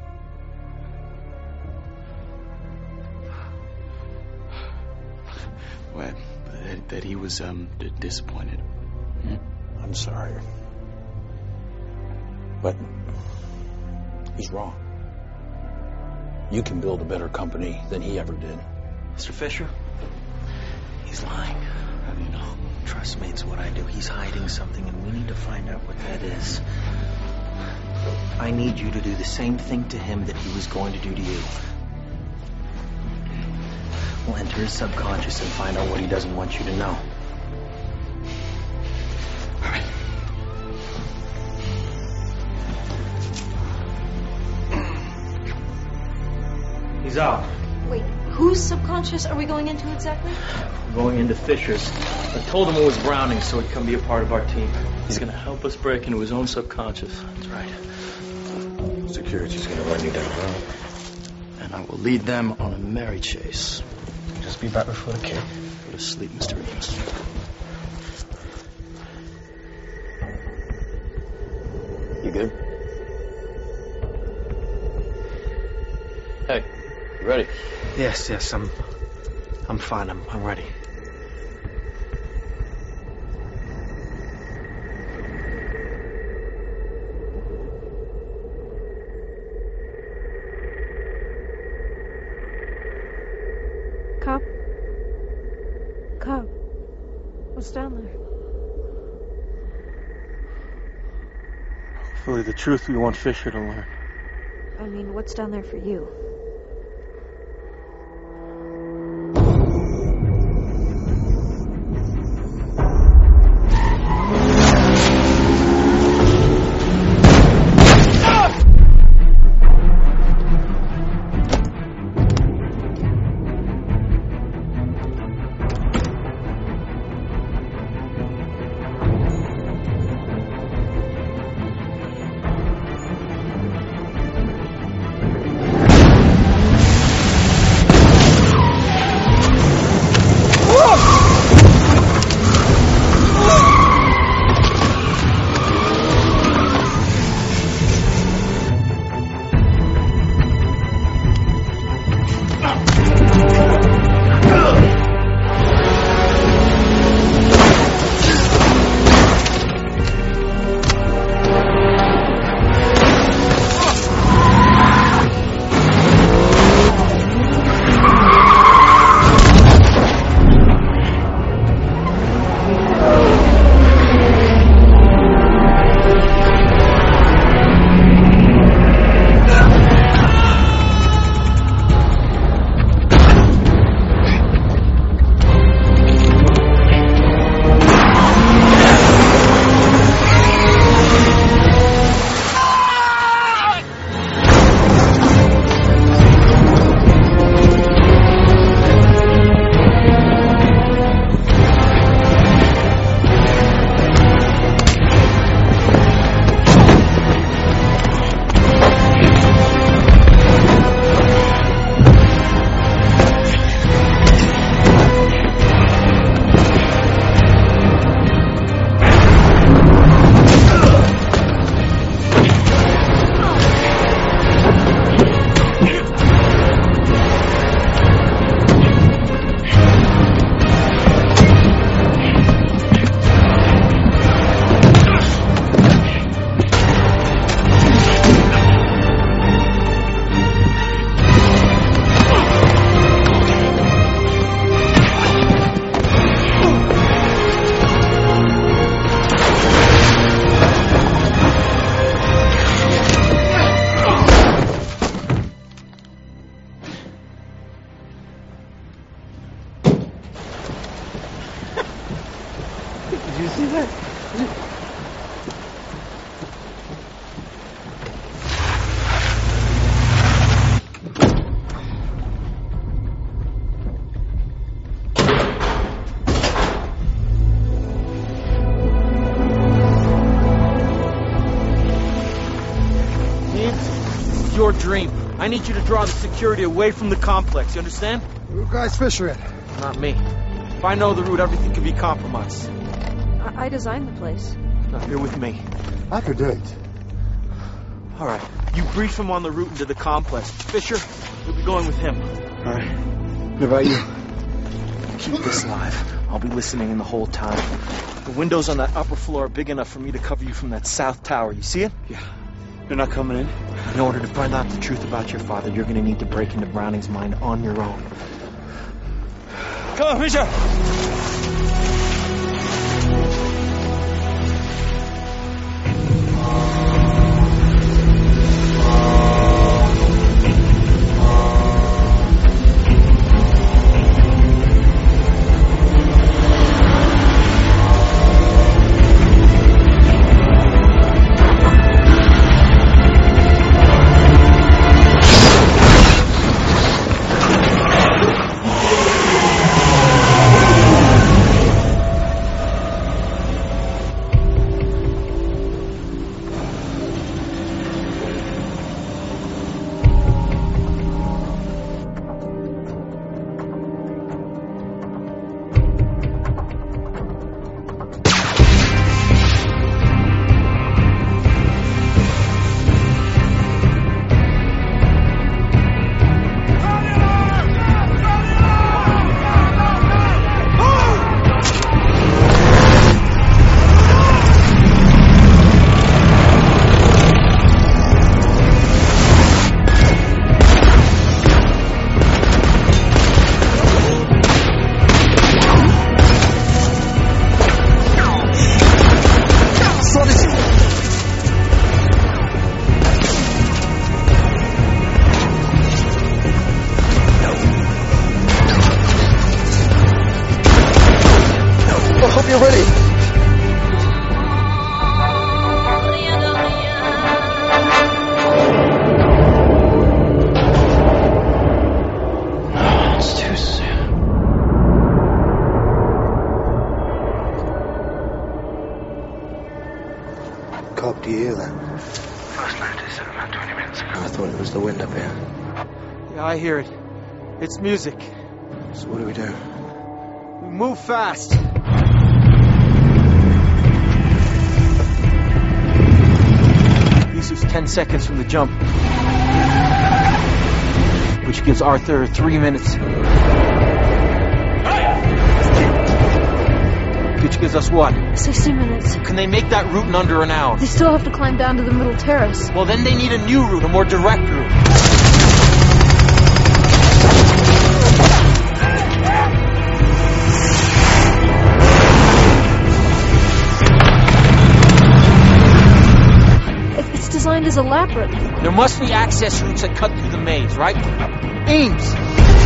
Speaker 19: Well, that, that he was um, d- disappointed.
Speaker 17: Hmm? I'm sorry. But he's wrong. You can build a better company than he ever did.
Speaker 4: Mister Fisher? He's lying. How do you know? Trust me, it's what I do. He's hiding something, and we need to find out what that is. I need you to do the same thing to him that he was going to do to you. We'll enter his subconscious and find out what he doesn't want you to know.
Speaker 19: All right.
Speaker 4: He's out.
Speaker 12: Wait, whose subconscious are we going into exactly?
Speaker 4: We're going into Fisher's. I told him it was Browning so he'd come be a part of our team.
Speaker 5: He's going to help us break into his own subconscious.
Speaker 4: That's right.
Speaker 13: Security's going to run you down the road.
Speaker 5: And I will lead them on a merry chase.
Speaker 13: Just be back before the kid.
Speaker 5: Go to sleep, Mister Eames.
Speaker 17: You good?
Speaker 5: Hey, you ready?
Speaker 4: Yes, yes, I'm... I'm fine. I'm, I'm ready.
Speaker 12: Cobb? Cobb? What's down there?
Speaker 4: Hopefully the truth we want Fisher to learn.
Speaker 12: I mean, what's down there for you?
Speaker 4: dream. I need you to draw the security away from the complex, you understand?
Speaker 13: Who guys Fisher in?
Speaker 4: Not me. If I know the route, everything can be compromised.
Speaker 12: I, I designed the place.
Speaker 4: No, you're with me.
Speaker 13: I could do it.
Speaker 4: All right. You brief him on the route into the complex. Fisher, you'll be going with him.
Speaker 13: All right. What about you?
Speaker 4: Keep this live. I'll be listening in the whole time. The windows on that upper floor are big enough for me to cover you from that south tower. You see it?
Speaker 13: Yeah. You're not coming in?
Speaker 4: In order to find out the truth about your father, you're going to need to break into Browning's mind on your own.
Speaker 13: Come on, Fisher!
Speaker 3: Do you hear that?
Speaker 22: First landed said about twenty minutes ago. I thought it was the wind up here.
Speaker 4: Yeah, I hear it. It's music.
Speaker 22: So what do we do?
Speaker 4: We move fast. This is ten seconds from the jump. Which gives Arthur three minutes. Which gives us what?
Speaker 12: Sixty minutes.
Speaker 4: Can they make that route in under an hour?
Speaker 12: They still have to climb down to the middle terrace.
Speaker 4: Well, then they need a new route, a more direct route.
Speaker 12: It's designed as a labyrinth.
Speaker 4: There must be access routes that cut through the maze, right? Ames!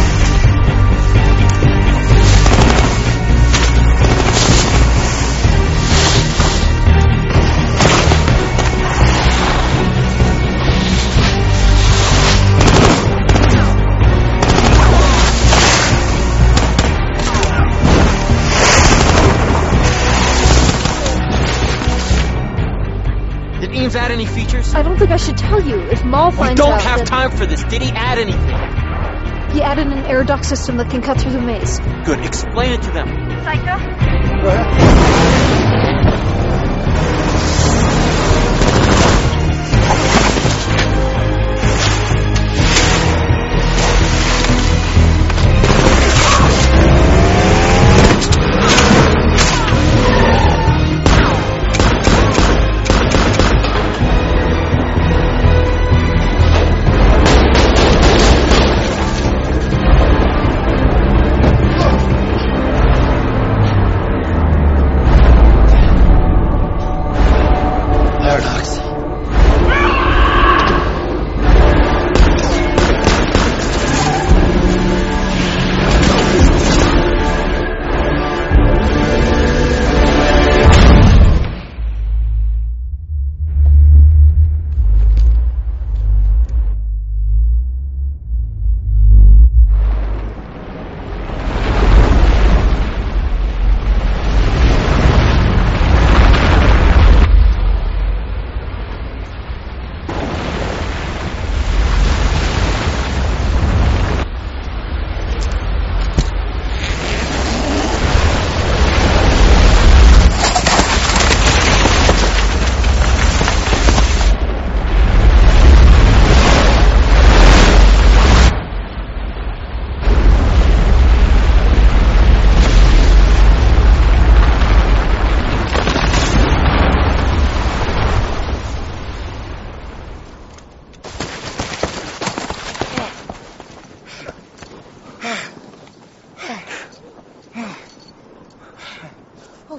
Speaker 4: Add any features?
Speaker 12: I don't think I should tell you. If Maul finds out...
Speaker 4: We don't have
Speaker 12: that...
Speaker 4: time for this. Did he add anything?
Speaker 12: He added an air duct system that can cut through the maze.
Speaker 4: Good. Explain it to them.
Speaker 12: Psycho?
Speaker 13: Go ahead.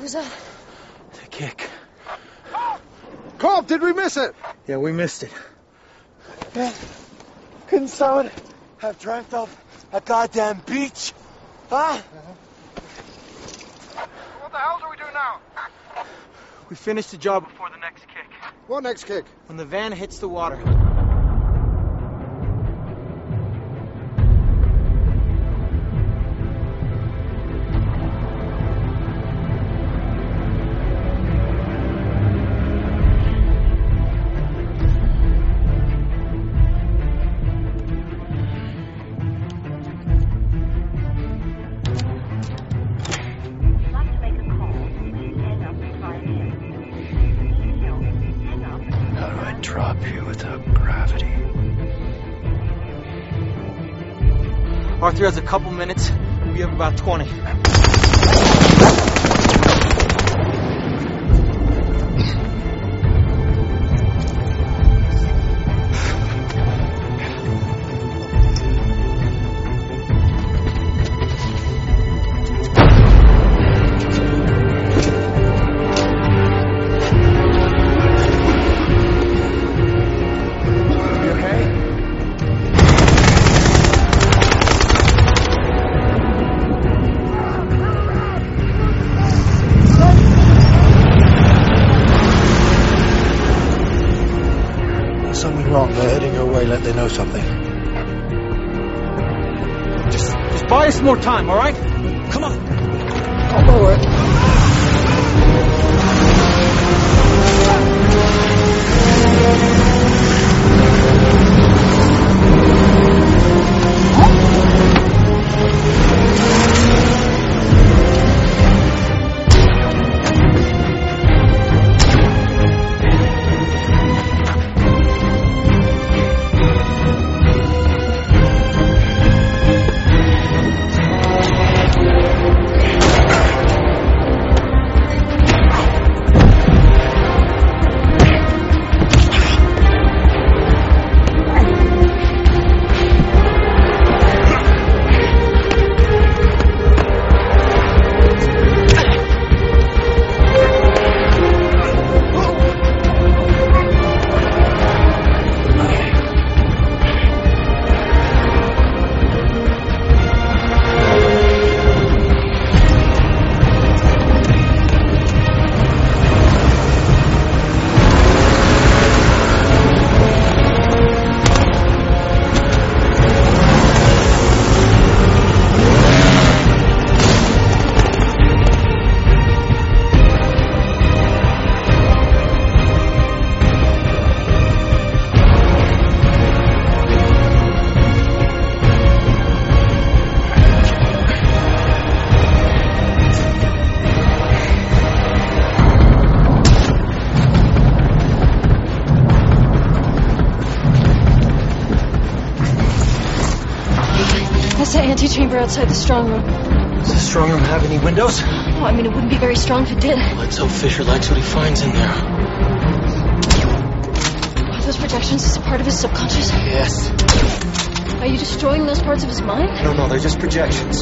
Speaker 12: was that?
Speaker 4: The kick.
Speaker 13: Cobb, did we miss it?
Speaker 4: Yeah, we missed it.
Speaker 20: Man, couldn't someone have dreamt of a goddamn beach? Huh?
Speaker 13: What the hell do we do now?
Speaker 4: We finished the job before the next kick.
Speaker 13: What next kick?
Speaker 4: When the van hits the water.
Speaker 22: Drop you without gravity.
Speaker 4: Arthur has a couple minutes. We have about twenty.
Speaker 13: Wrong, they're heading your way. Let they know something.
Speaker 4: Just, just buy us more time, all right? Come on.
Speaker 13: I'll blow it.
Speaker 12: Chamber outside the strong room.
Speaker 4: Does the strong room have any windows?
Speaker 12: Oh, I mean, it wouldn't be very strong if it did.
Speaker 4: Let's hope Fisher likes what he finds in there.
Speaker 12: Are those projections just a part of his subconscious?
Speaker 4: Yes.
Speaker 12: Are you destroying those parts of his mind?
Speaker 4: No, no, they're just projections.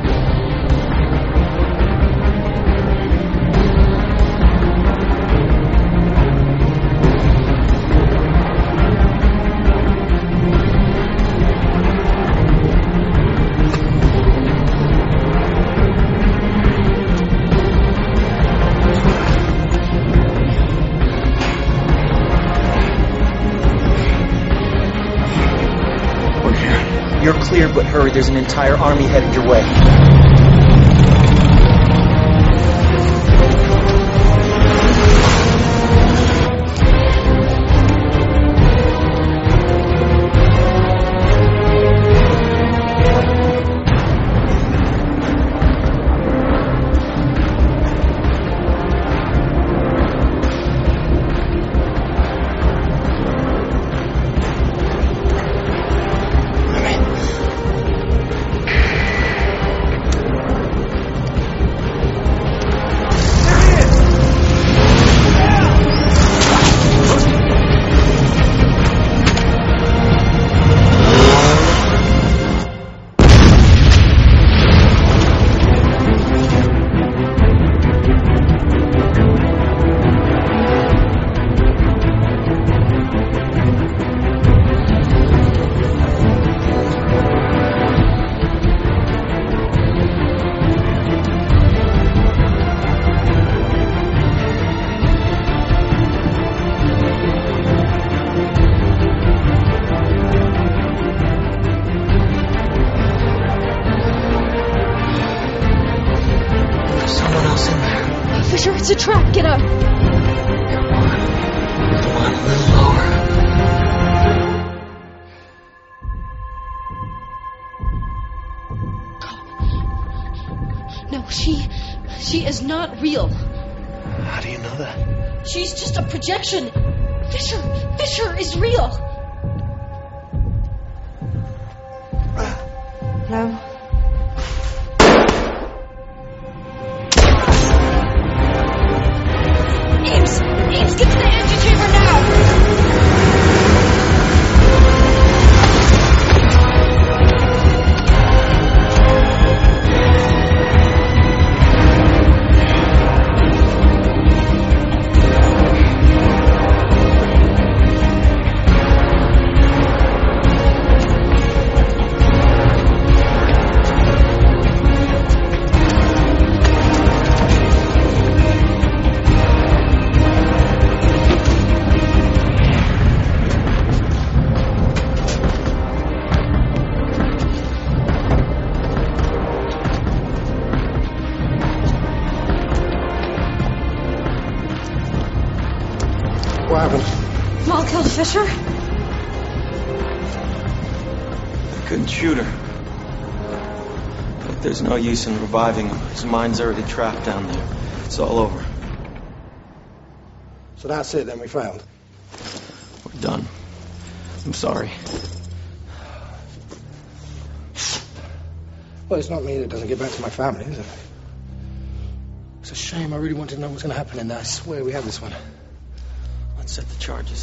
Speaker 4: You're clear, but hurry. There's an entire army headed your way.
Speaker 12: It's a trap. Get up.
Speaker 22: Come on, a little lower.
Speaker 12: No, she... She is not real.
Speaker 22: How do you know that?
Speaker 12: She's just a projection. Fisher... Fisher is real.
Speaker 6: No.
Speaker 12: Ames! Ames, get to the antechamber now!
Speaker 13: What happened?
Speaker 12: Maul killed Fisher?
Speaker 4: I couldn't shoot her. But there's no use in reviving him. His mind's already trapped down there. It's all over.
Speaker 13: So that's it, then we failed.
Speaker 4: We're done. I'm sorry.
Speaker 13: Well, it's not me that doesn't get back to my family, is it? It's a shame. I really wanted to know what's going to happen in there. I swear we have this one.
Speaker 4: Let's set the charges.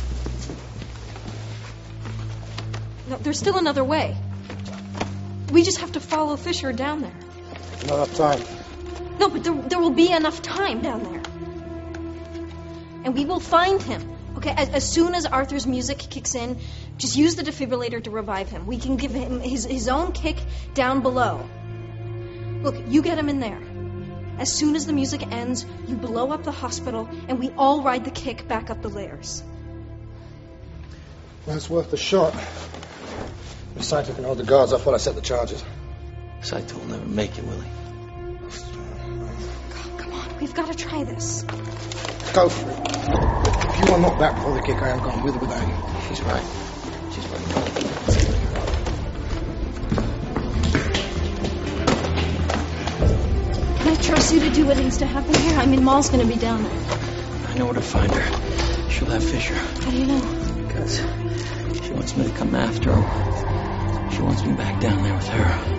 Speaker 12: No, there's still another way. We just have to follow Fisher down there.
Speaker 13: Not enough time.
Speaker 12: No, but there, there will be enough time down there. And we will find him. Okay, as, as soon as Arthur's music kicks in, just use the defibrillator to revive him. We can give him his, his own kick down below. Look, you get him in there. As soon as the music ends, you blow up the hospital, and we all ride the kick back up the layers.
Speaker 13: That's worth the shot. Miss Saito can hold the guards off while I set the charges.
Speaker 4: Saito will never make it, will he?
Speaker 12: God, come on, we've got to try this.
Speaker 13: Go for it. If you are not back before the kick, I am gone with or without you.
Speaker 4: She's right. She's right.
Speaker 12: Can I trust you to do what needs to happen here? I mean, Maul's going to be down there.
Speaker 4: I know where to find her. She'll have Fisher.
Speaker 12: How do you know?
Speaker 4: Because she wants me to come after him. She wants me back down there with her.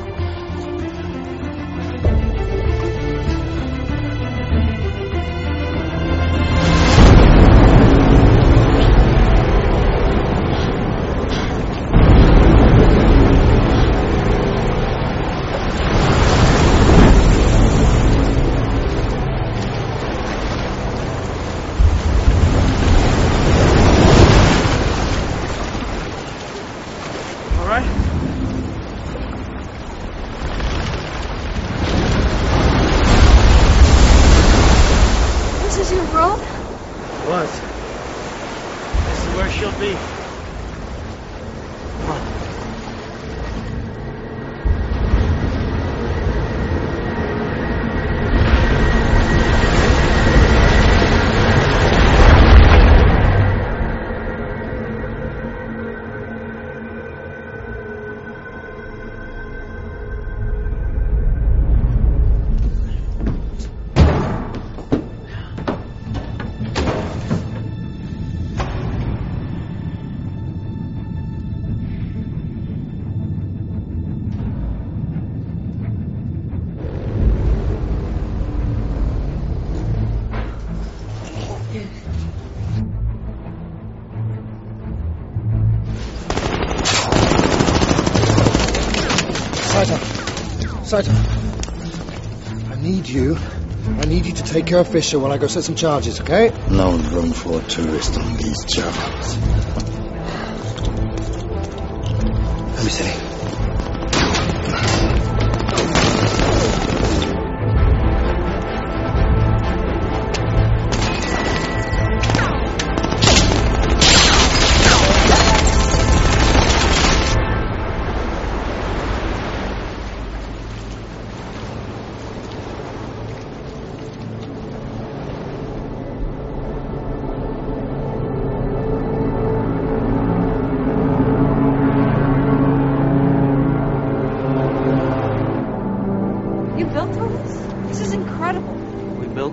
Speaker 13: Saito, I need you. I need you to take care of Fisher while I go set some charges, okay?
Speaker 3: No room for a tourist on these jobs. Let me see.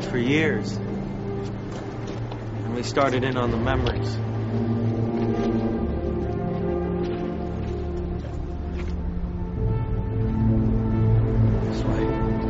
Speaker 4: struggled for years. And we started in on the memories. This way.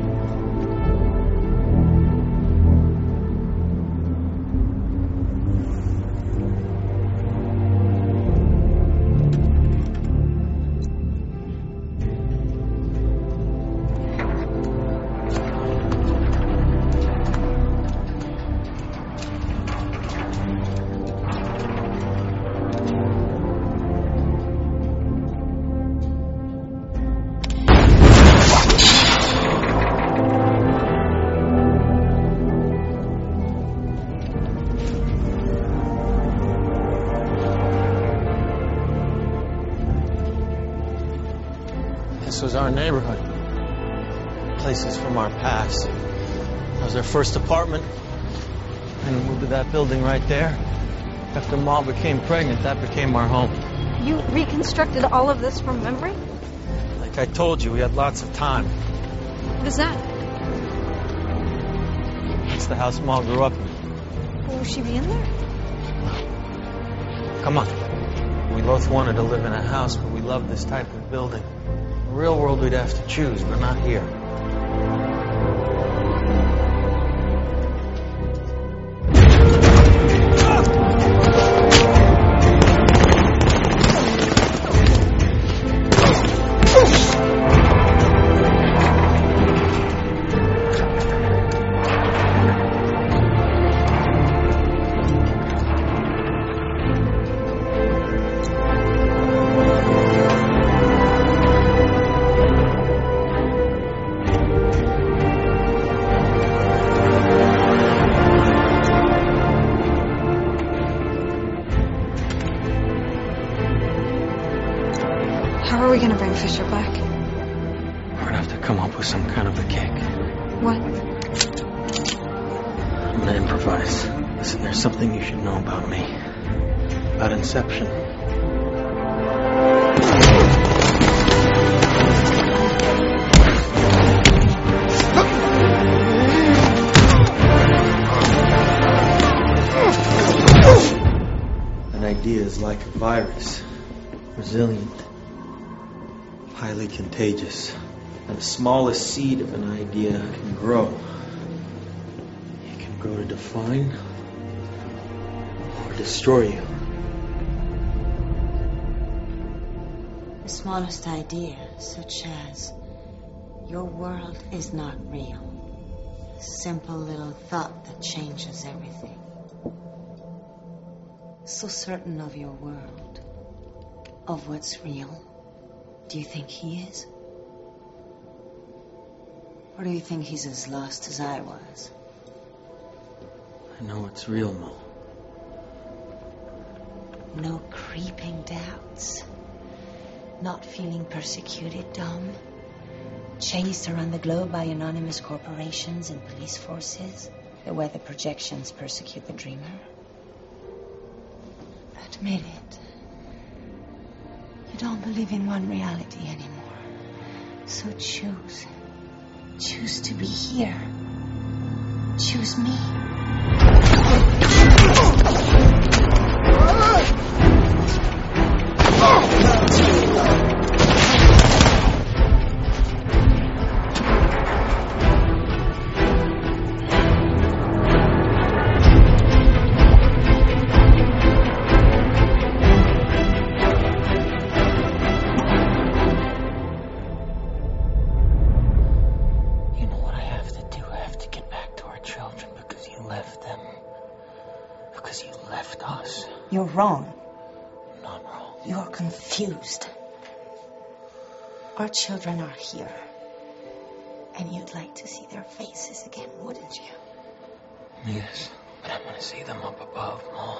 Speaker 4: This was our neighborhood. Places from our past. That was our first apartment. And we moved to that building right there. After Ma became pregnant, that became our home.
Speaker 12: You reconstructed all of this from memory?
Speaker 4: Like I told you, we had lots of time.
Speaker 12: What is that?
Speaker 4: It's the house Ma grew up in.
Speaker 12: Will she be in there?
Speaker 4: Come on. We both wanted to live in a house, but we loved this type of building. In the real world, we'd have to choose, but not here.
Speaker 12: How are we gonna bring Fisher back?
Speaker 4: We're gonna have to come up with some kind of a kick.
Speaker 12: What?
Speaker 4: I'm gonna improvise. Listen, there's something you should know about me. About Inception. An idea is like a virus. Resilient. Highly contagious. And the smallest seed of an idea can grow. It can grow to define or destroy you.
Speaker 6: The smallest idea, such as your world is not real. A simple little thought that changes everything. So certain of your world, of what's real. Do you think he is? Or do you think he's as lost as I was?
Speaker 4: I know it's real, Mo.
Speaker 6: No creeping doubts. Not feeling persecuted, dumb. Chased around the globe by anonymous corporations and police forces. The weather projections persecute the dreamer. Admit it. You don't believe in one reality anymore. So choose. Choose to be here. Choose me. You're wrong.
Speaker 4: Not wrong.
Speaker 6: You're confused. Our children are here. And you'd like to see their faces again, wouldn't you?
Speaker 4: Yes, but I'm gonna see them up above, Mo.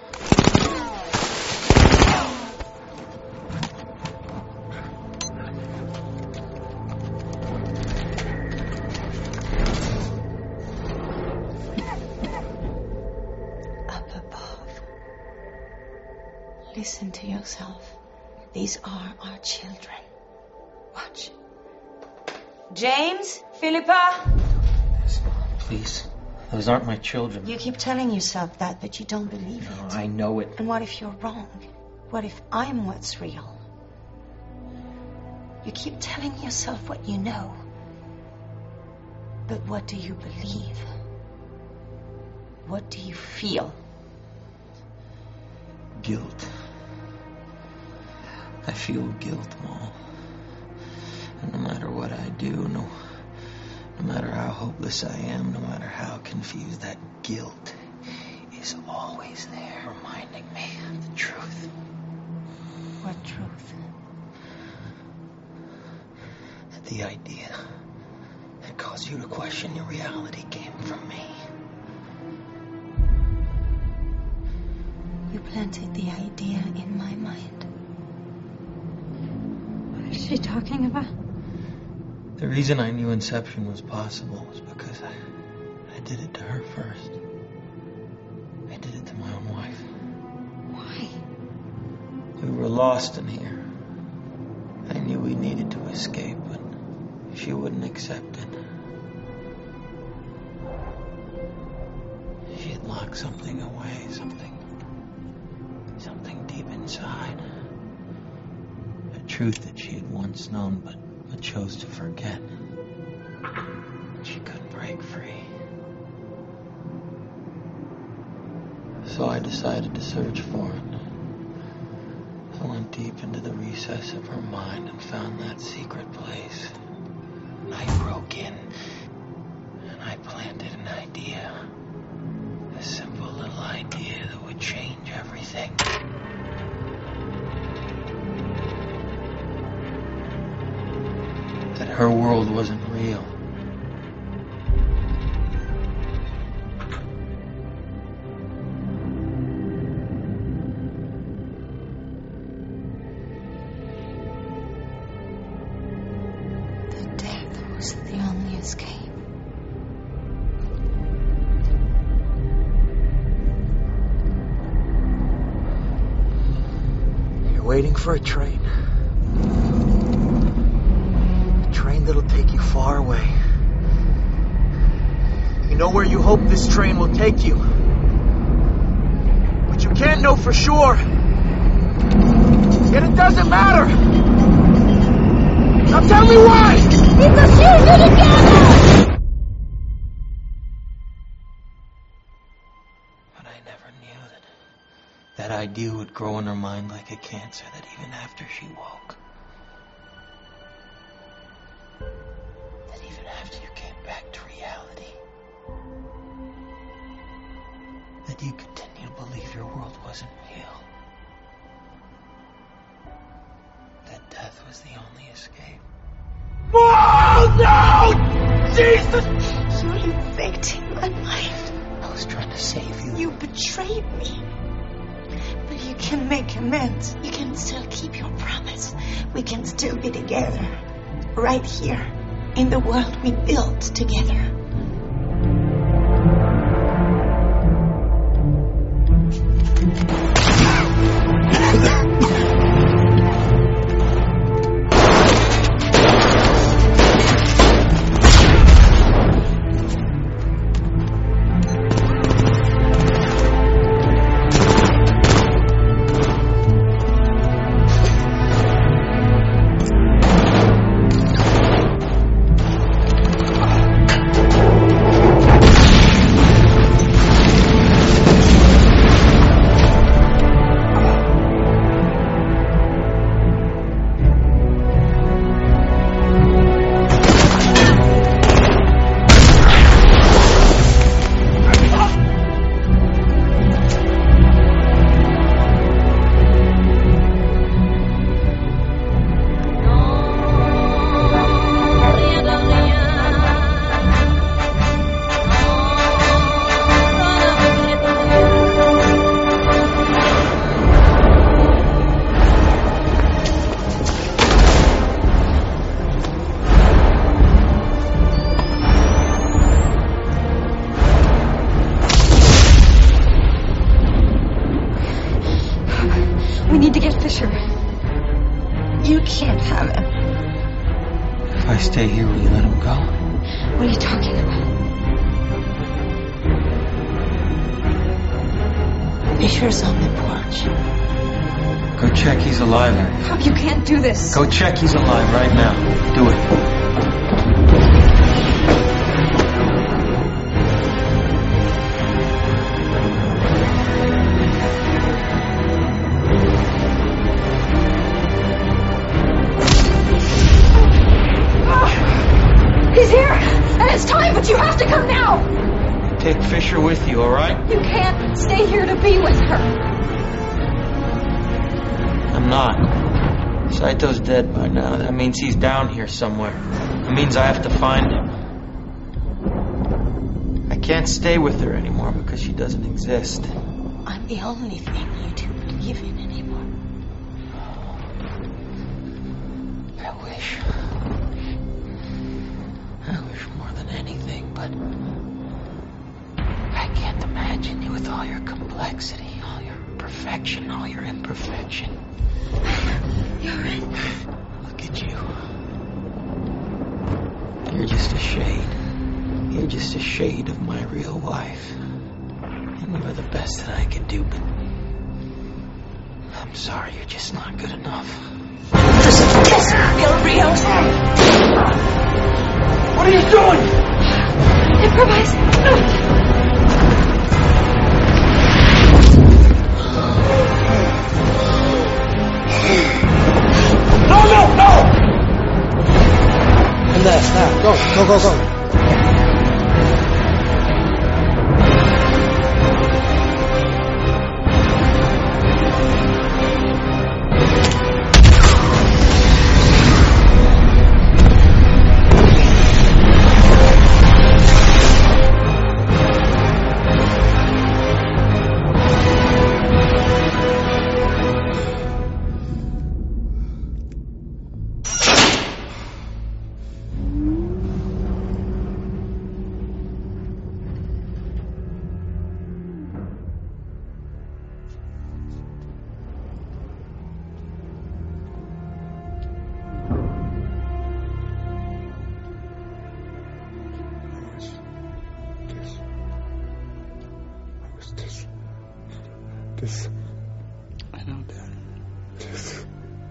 Speaker 6: Listen to yourself. These are our children. Watch. James? Philippa?
Speaker 4: Yes, Mom, please. Those aren't my children.
Speaker 6: You keep telling yourself that, but you don't believe
Speaker 4: No,
Speaker 6: it.
Speaker 4: I know it.
Speaker 6: And what if you're wrong? What if I'm what's real? You keep telling yourself what you know. But what do you believe? What do you feel?
Speaker 2: Guilt. I feel guilt, Mom. And no matter what I do, no, no matter how hopeless I am, no matter how confused, that guilt is always there, reminding me of the truth.
Speaker 6: What truth?
Speaker 2: That the idea that caused you to question your reality came from me.
Speaker 6: You planted the idea in my mind.
Speaker 12: What is she talking about?
Speaker 2: The reason I knew Inception was possible was because I, I did it to her first. I did it to my own wife.
Speaker 12: Why?
Speaker 2: We were lost in here. I knew we needed to escape, but she wouldn't accept it. She had locked something away, something, something deep inside. A truth that she had once known, but, but chose to forget. She couldn't break free. So I decided to search for it. I went deep into the recess of her mind and found that secret place. I broke in, and I planted an idea. A simple little idea that would change everything. That her world wasn't real.
Speaker 6: Was the only escape.
Speaker 2: You're waiting for a train. A train that'll take you far away. You know where you hope this train will take you. But you can't know for sure. Yet it doesn't matter. Now tell me why!
Speaker 1: Because you're together!
Speaker 2: But I never knew that that idea would grow in her mind like a cancer, that even after she woke, that even after you came back to reality, that you continue to believe your world wasn't real. That death was the only escape.
Speaker 1: Oh, no! Jesus!
Speaker 6: You infected my life.
Speaker 2: I was trying to save you.
Speaker 6: You betrayed me. But you can make amends. You can still keep your promise. We can still be together. Right here. In the world we built together.
Speaker 12: We need to get Fisher.
Speaker 6: You can't have him.
Speaker 2: If I stay here, will you let him go?
Speaker 12: What are you talking about?
Speaker 6: Fisher's on the porch.
Speaker 4: Go check he's alive.
Speaker 12: Cobb, you can't do this.
Speaker 4: Go check he's alive right now. Do it.
Speaker 12: He's here, and it's time, but you have to come now.
Speaker 4: Take Fisher with you, all right?
Speaker 12: You can't stay here to be with her.
Speaker 4: I'm not. Saito's dead by now. That means he's down here somewhere. It means I have to find him. I can't stay with her anymore because she doesn't exist.
Speaker 6: I'm the only thing you do believe in anymore.
Speaker 4: I wish. I wish more than anything, but I can't imagine you with all your complexity, all your perfection, all your imperfection.
Speaker 6: You're right.
Speaker 4: Look at you. You're just a shade. You're just a shade of my real life. And you're the best that I could do, but I'm sorry, you're just not good enough.
Speaker 6: You're real.
Speaker 4: What are you doing?
Speaker 12: Improvise.
Speaker 9: No, no, no! And there, there. Go, go, go, go.
Speaker 16: This. I know, Dad. This.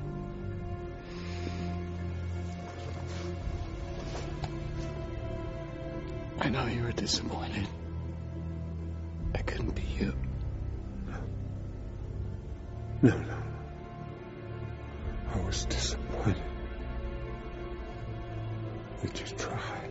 Speaker 16: I know you were disappointed. I couldn't be you. No, no. I was disappointed that you tried.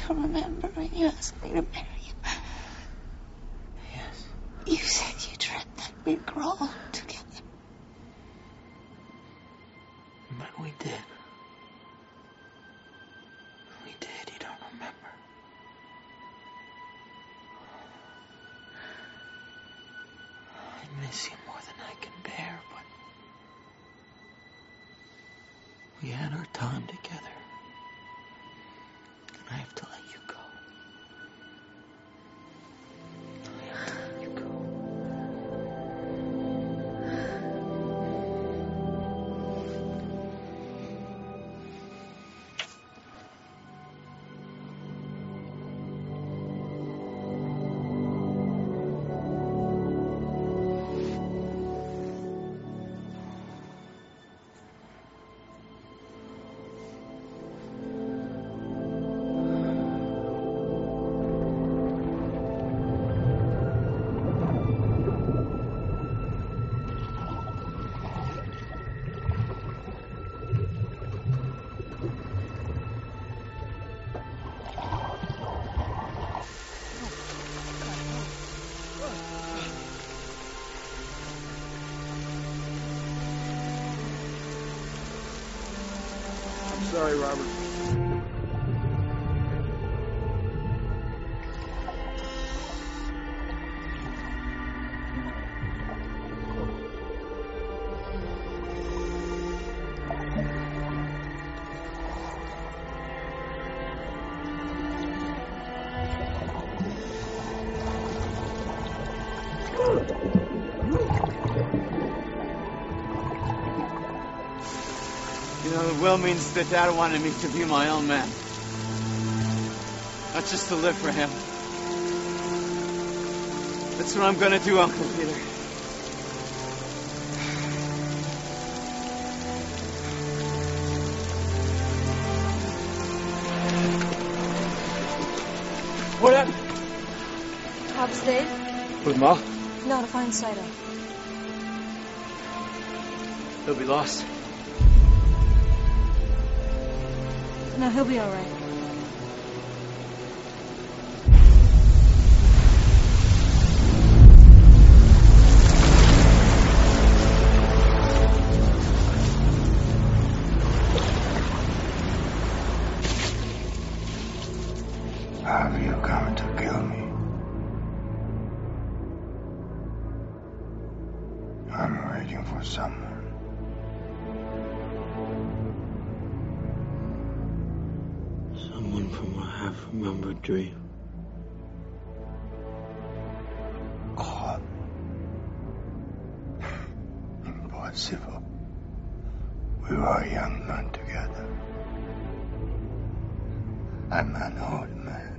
Speaker 6: still remember when you asked me to marry you?
Speaker 22: Yes.
Speaker 6: You said you dreamt that we'd grow old together.
Speaker 22: But we did. We did, you don't remember. I miss you more than I can bear, but we had our time together. And I have to let you go. I have to let you go.
Speaker 13: Sorry, Robert.
Speaker 7: You know, the will means that Dad wanted me to be my own man. Not just to live for him. That's what I'm gonna do, Uncle Peter.
Speaker 8: What happened?
Speaker 12: Cobb stayed?
Speaker 8: With Ma?
Speaker 12: No, to find Saito.
Speaker 8: He'll be lost.
Speaker 12: No, he'll be all right.
Speaker 3: Have you come to kill me? I'm waiting for someone.
Speaker 22: Someone from a half-remembered dream.
Speaker 3: God. Impossible. We were young men together. I'm an old man.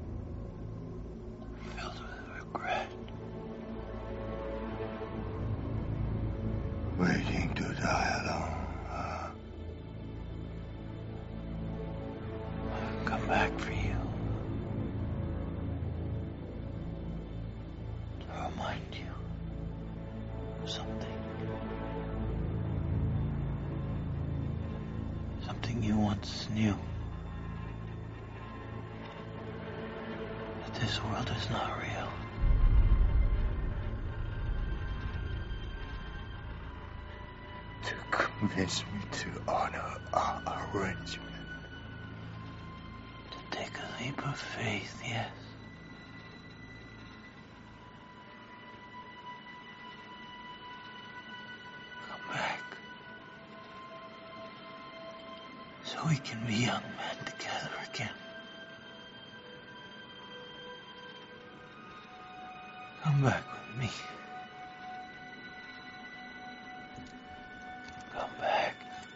Speaker 3: Filled with regret. Waiting to die alone. Uh,
Speaker 22: I'll come back for you. To remind you of something. Something you once knew. That this world is not real.
Speaker 3: To convince me to honor our arrangement.
Speaker 22: To take a leap of faith, yes. Come back. So we can be young men together again. Come back with me. Come back.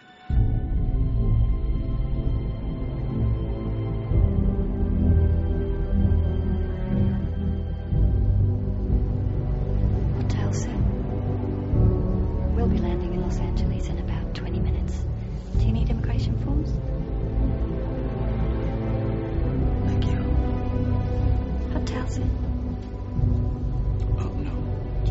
Speaker 23: Hotel set. We'll be landing in Los Angeles in about twenty minutes. Do you need immigration forms?
Speaker 22: Thank you.
Speaker 23: Hotel set.
Speaker 22: Oh, no.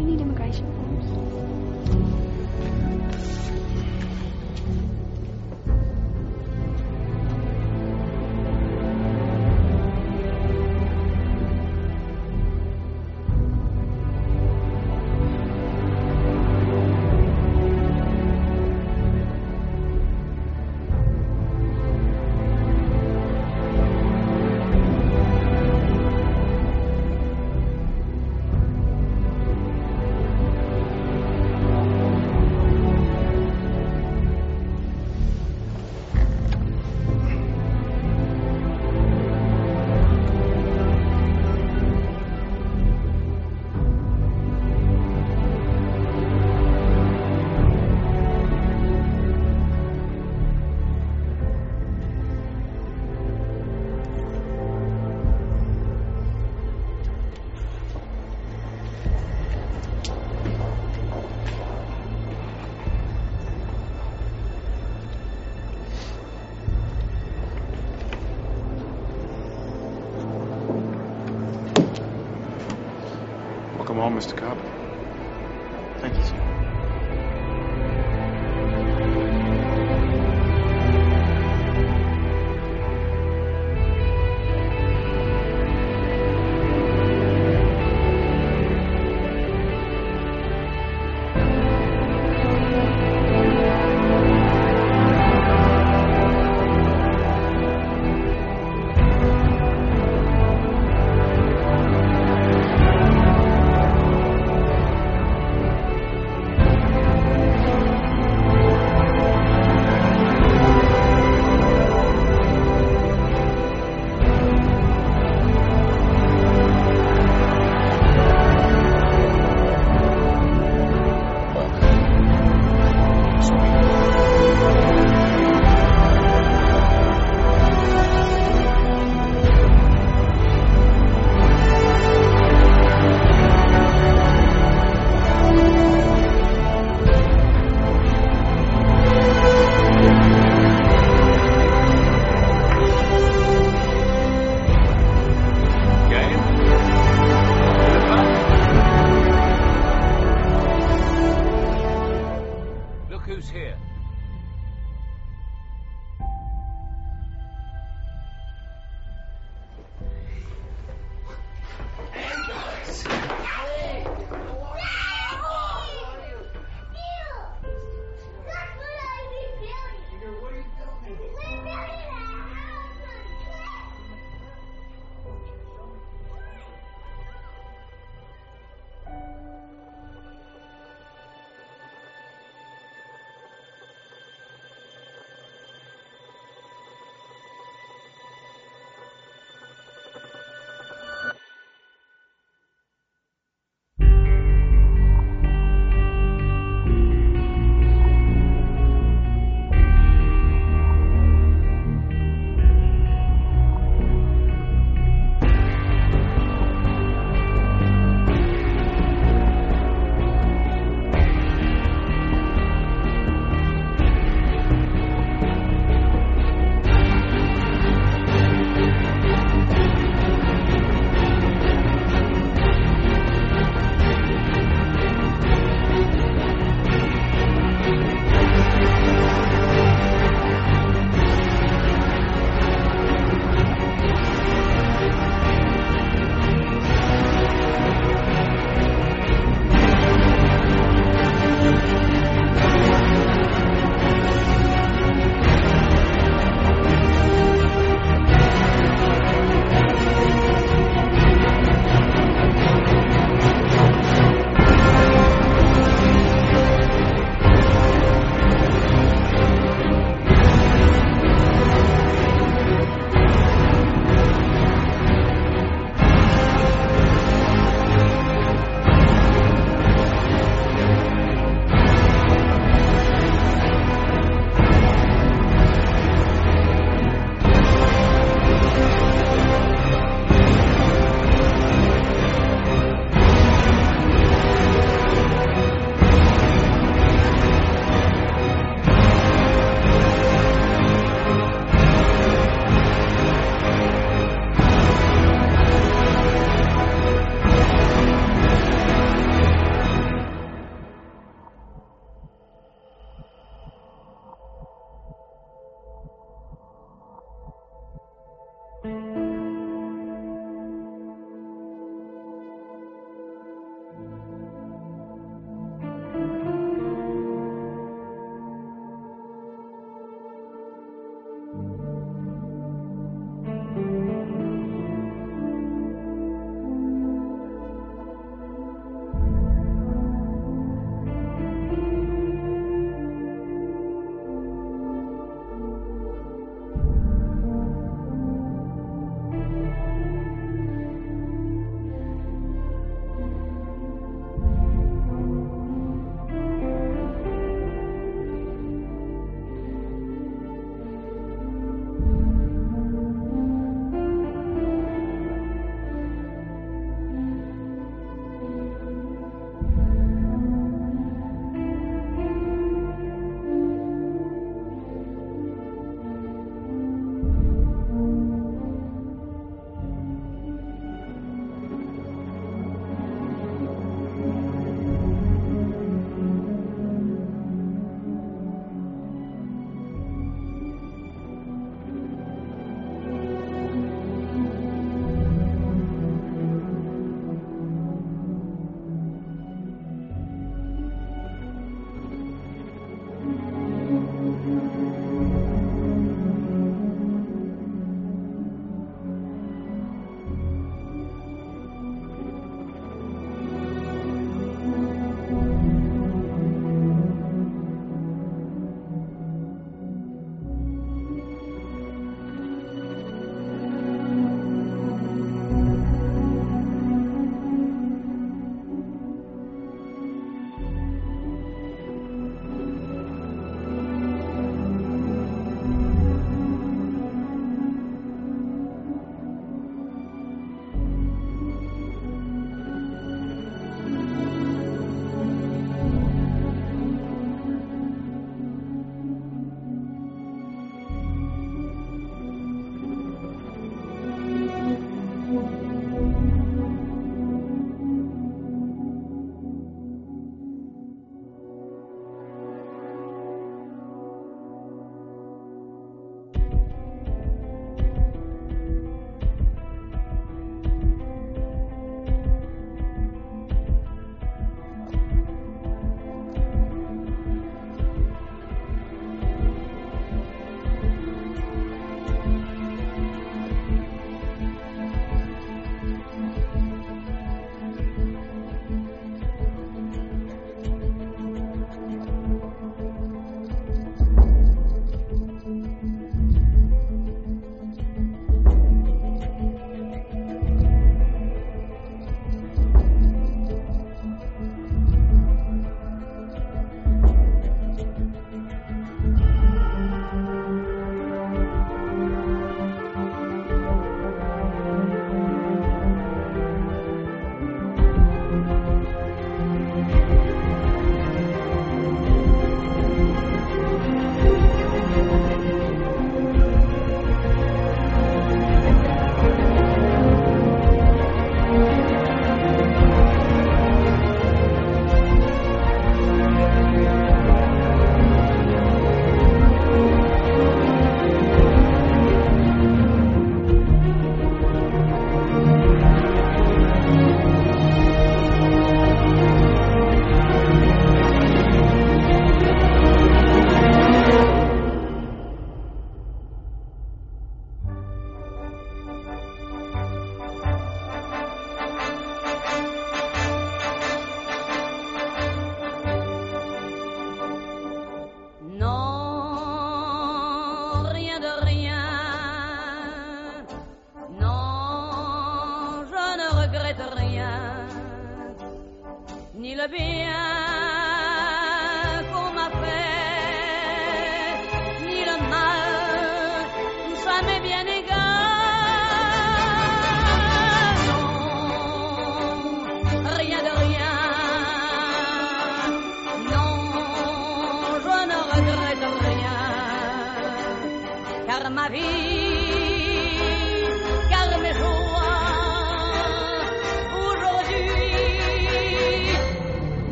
Speaker 10: all, Mister Cobb.
Speaker 4: Thank you, sir.
Speaker 1: rien de rien. Non, je ne regrette rien, ni le bien qu'on m'a fait, ni le mal, ça m'est bien égal. Non, rien de rien. Non, je ne regrette rien, car ma vie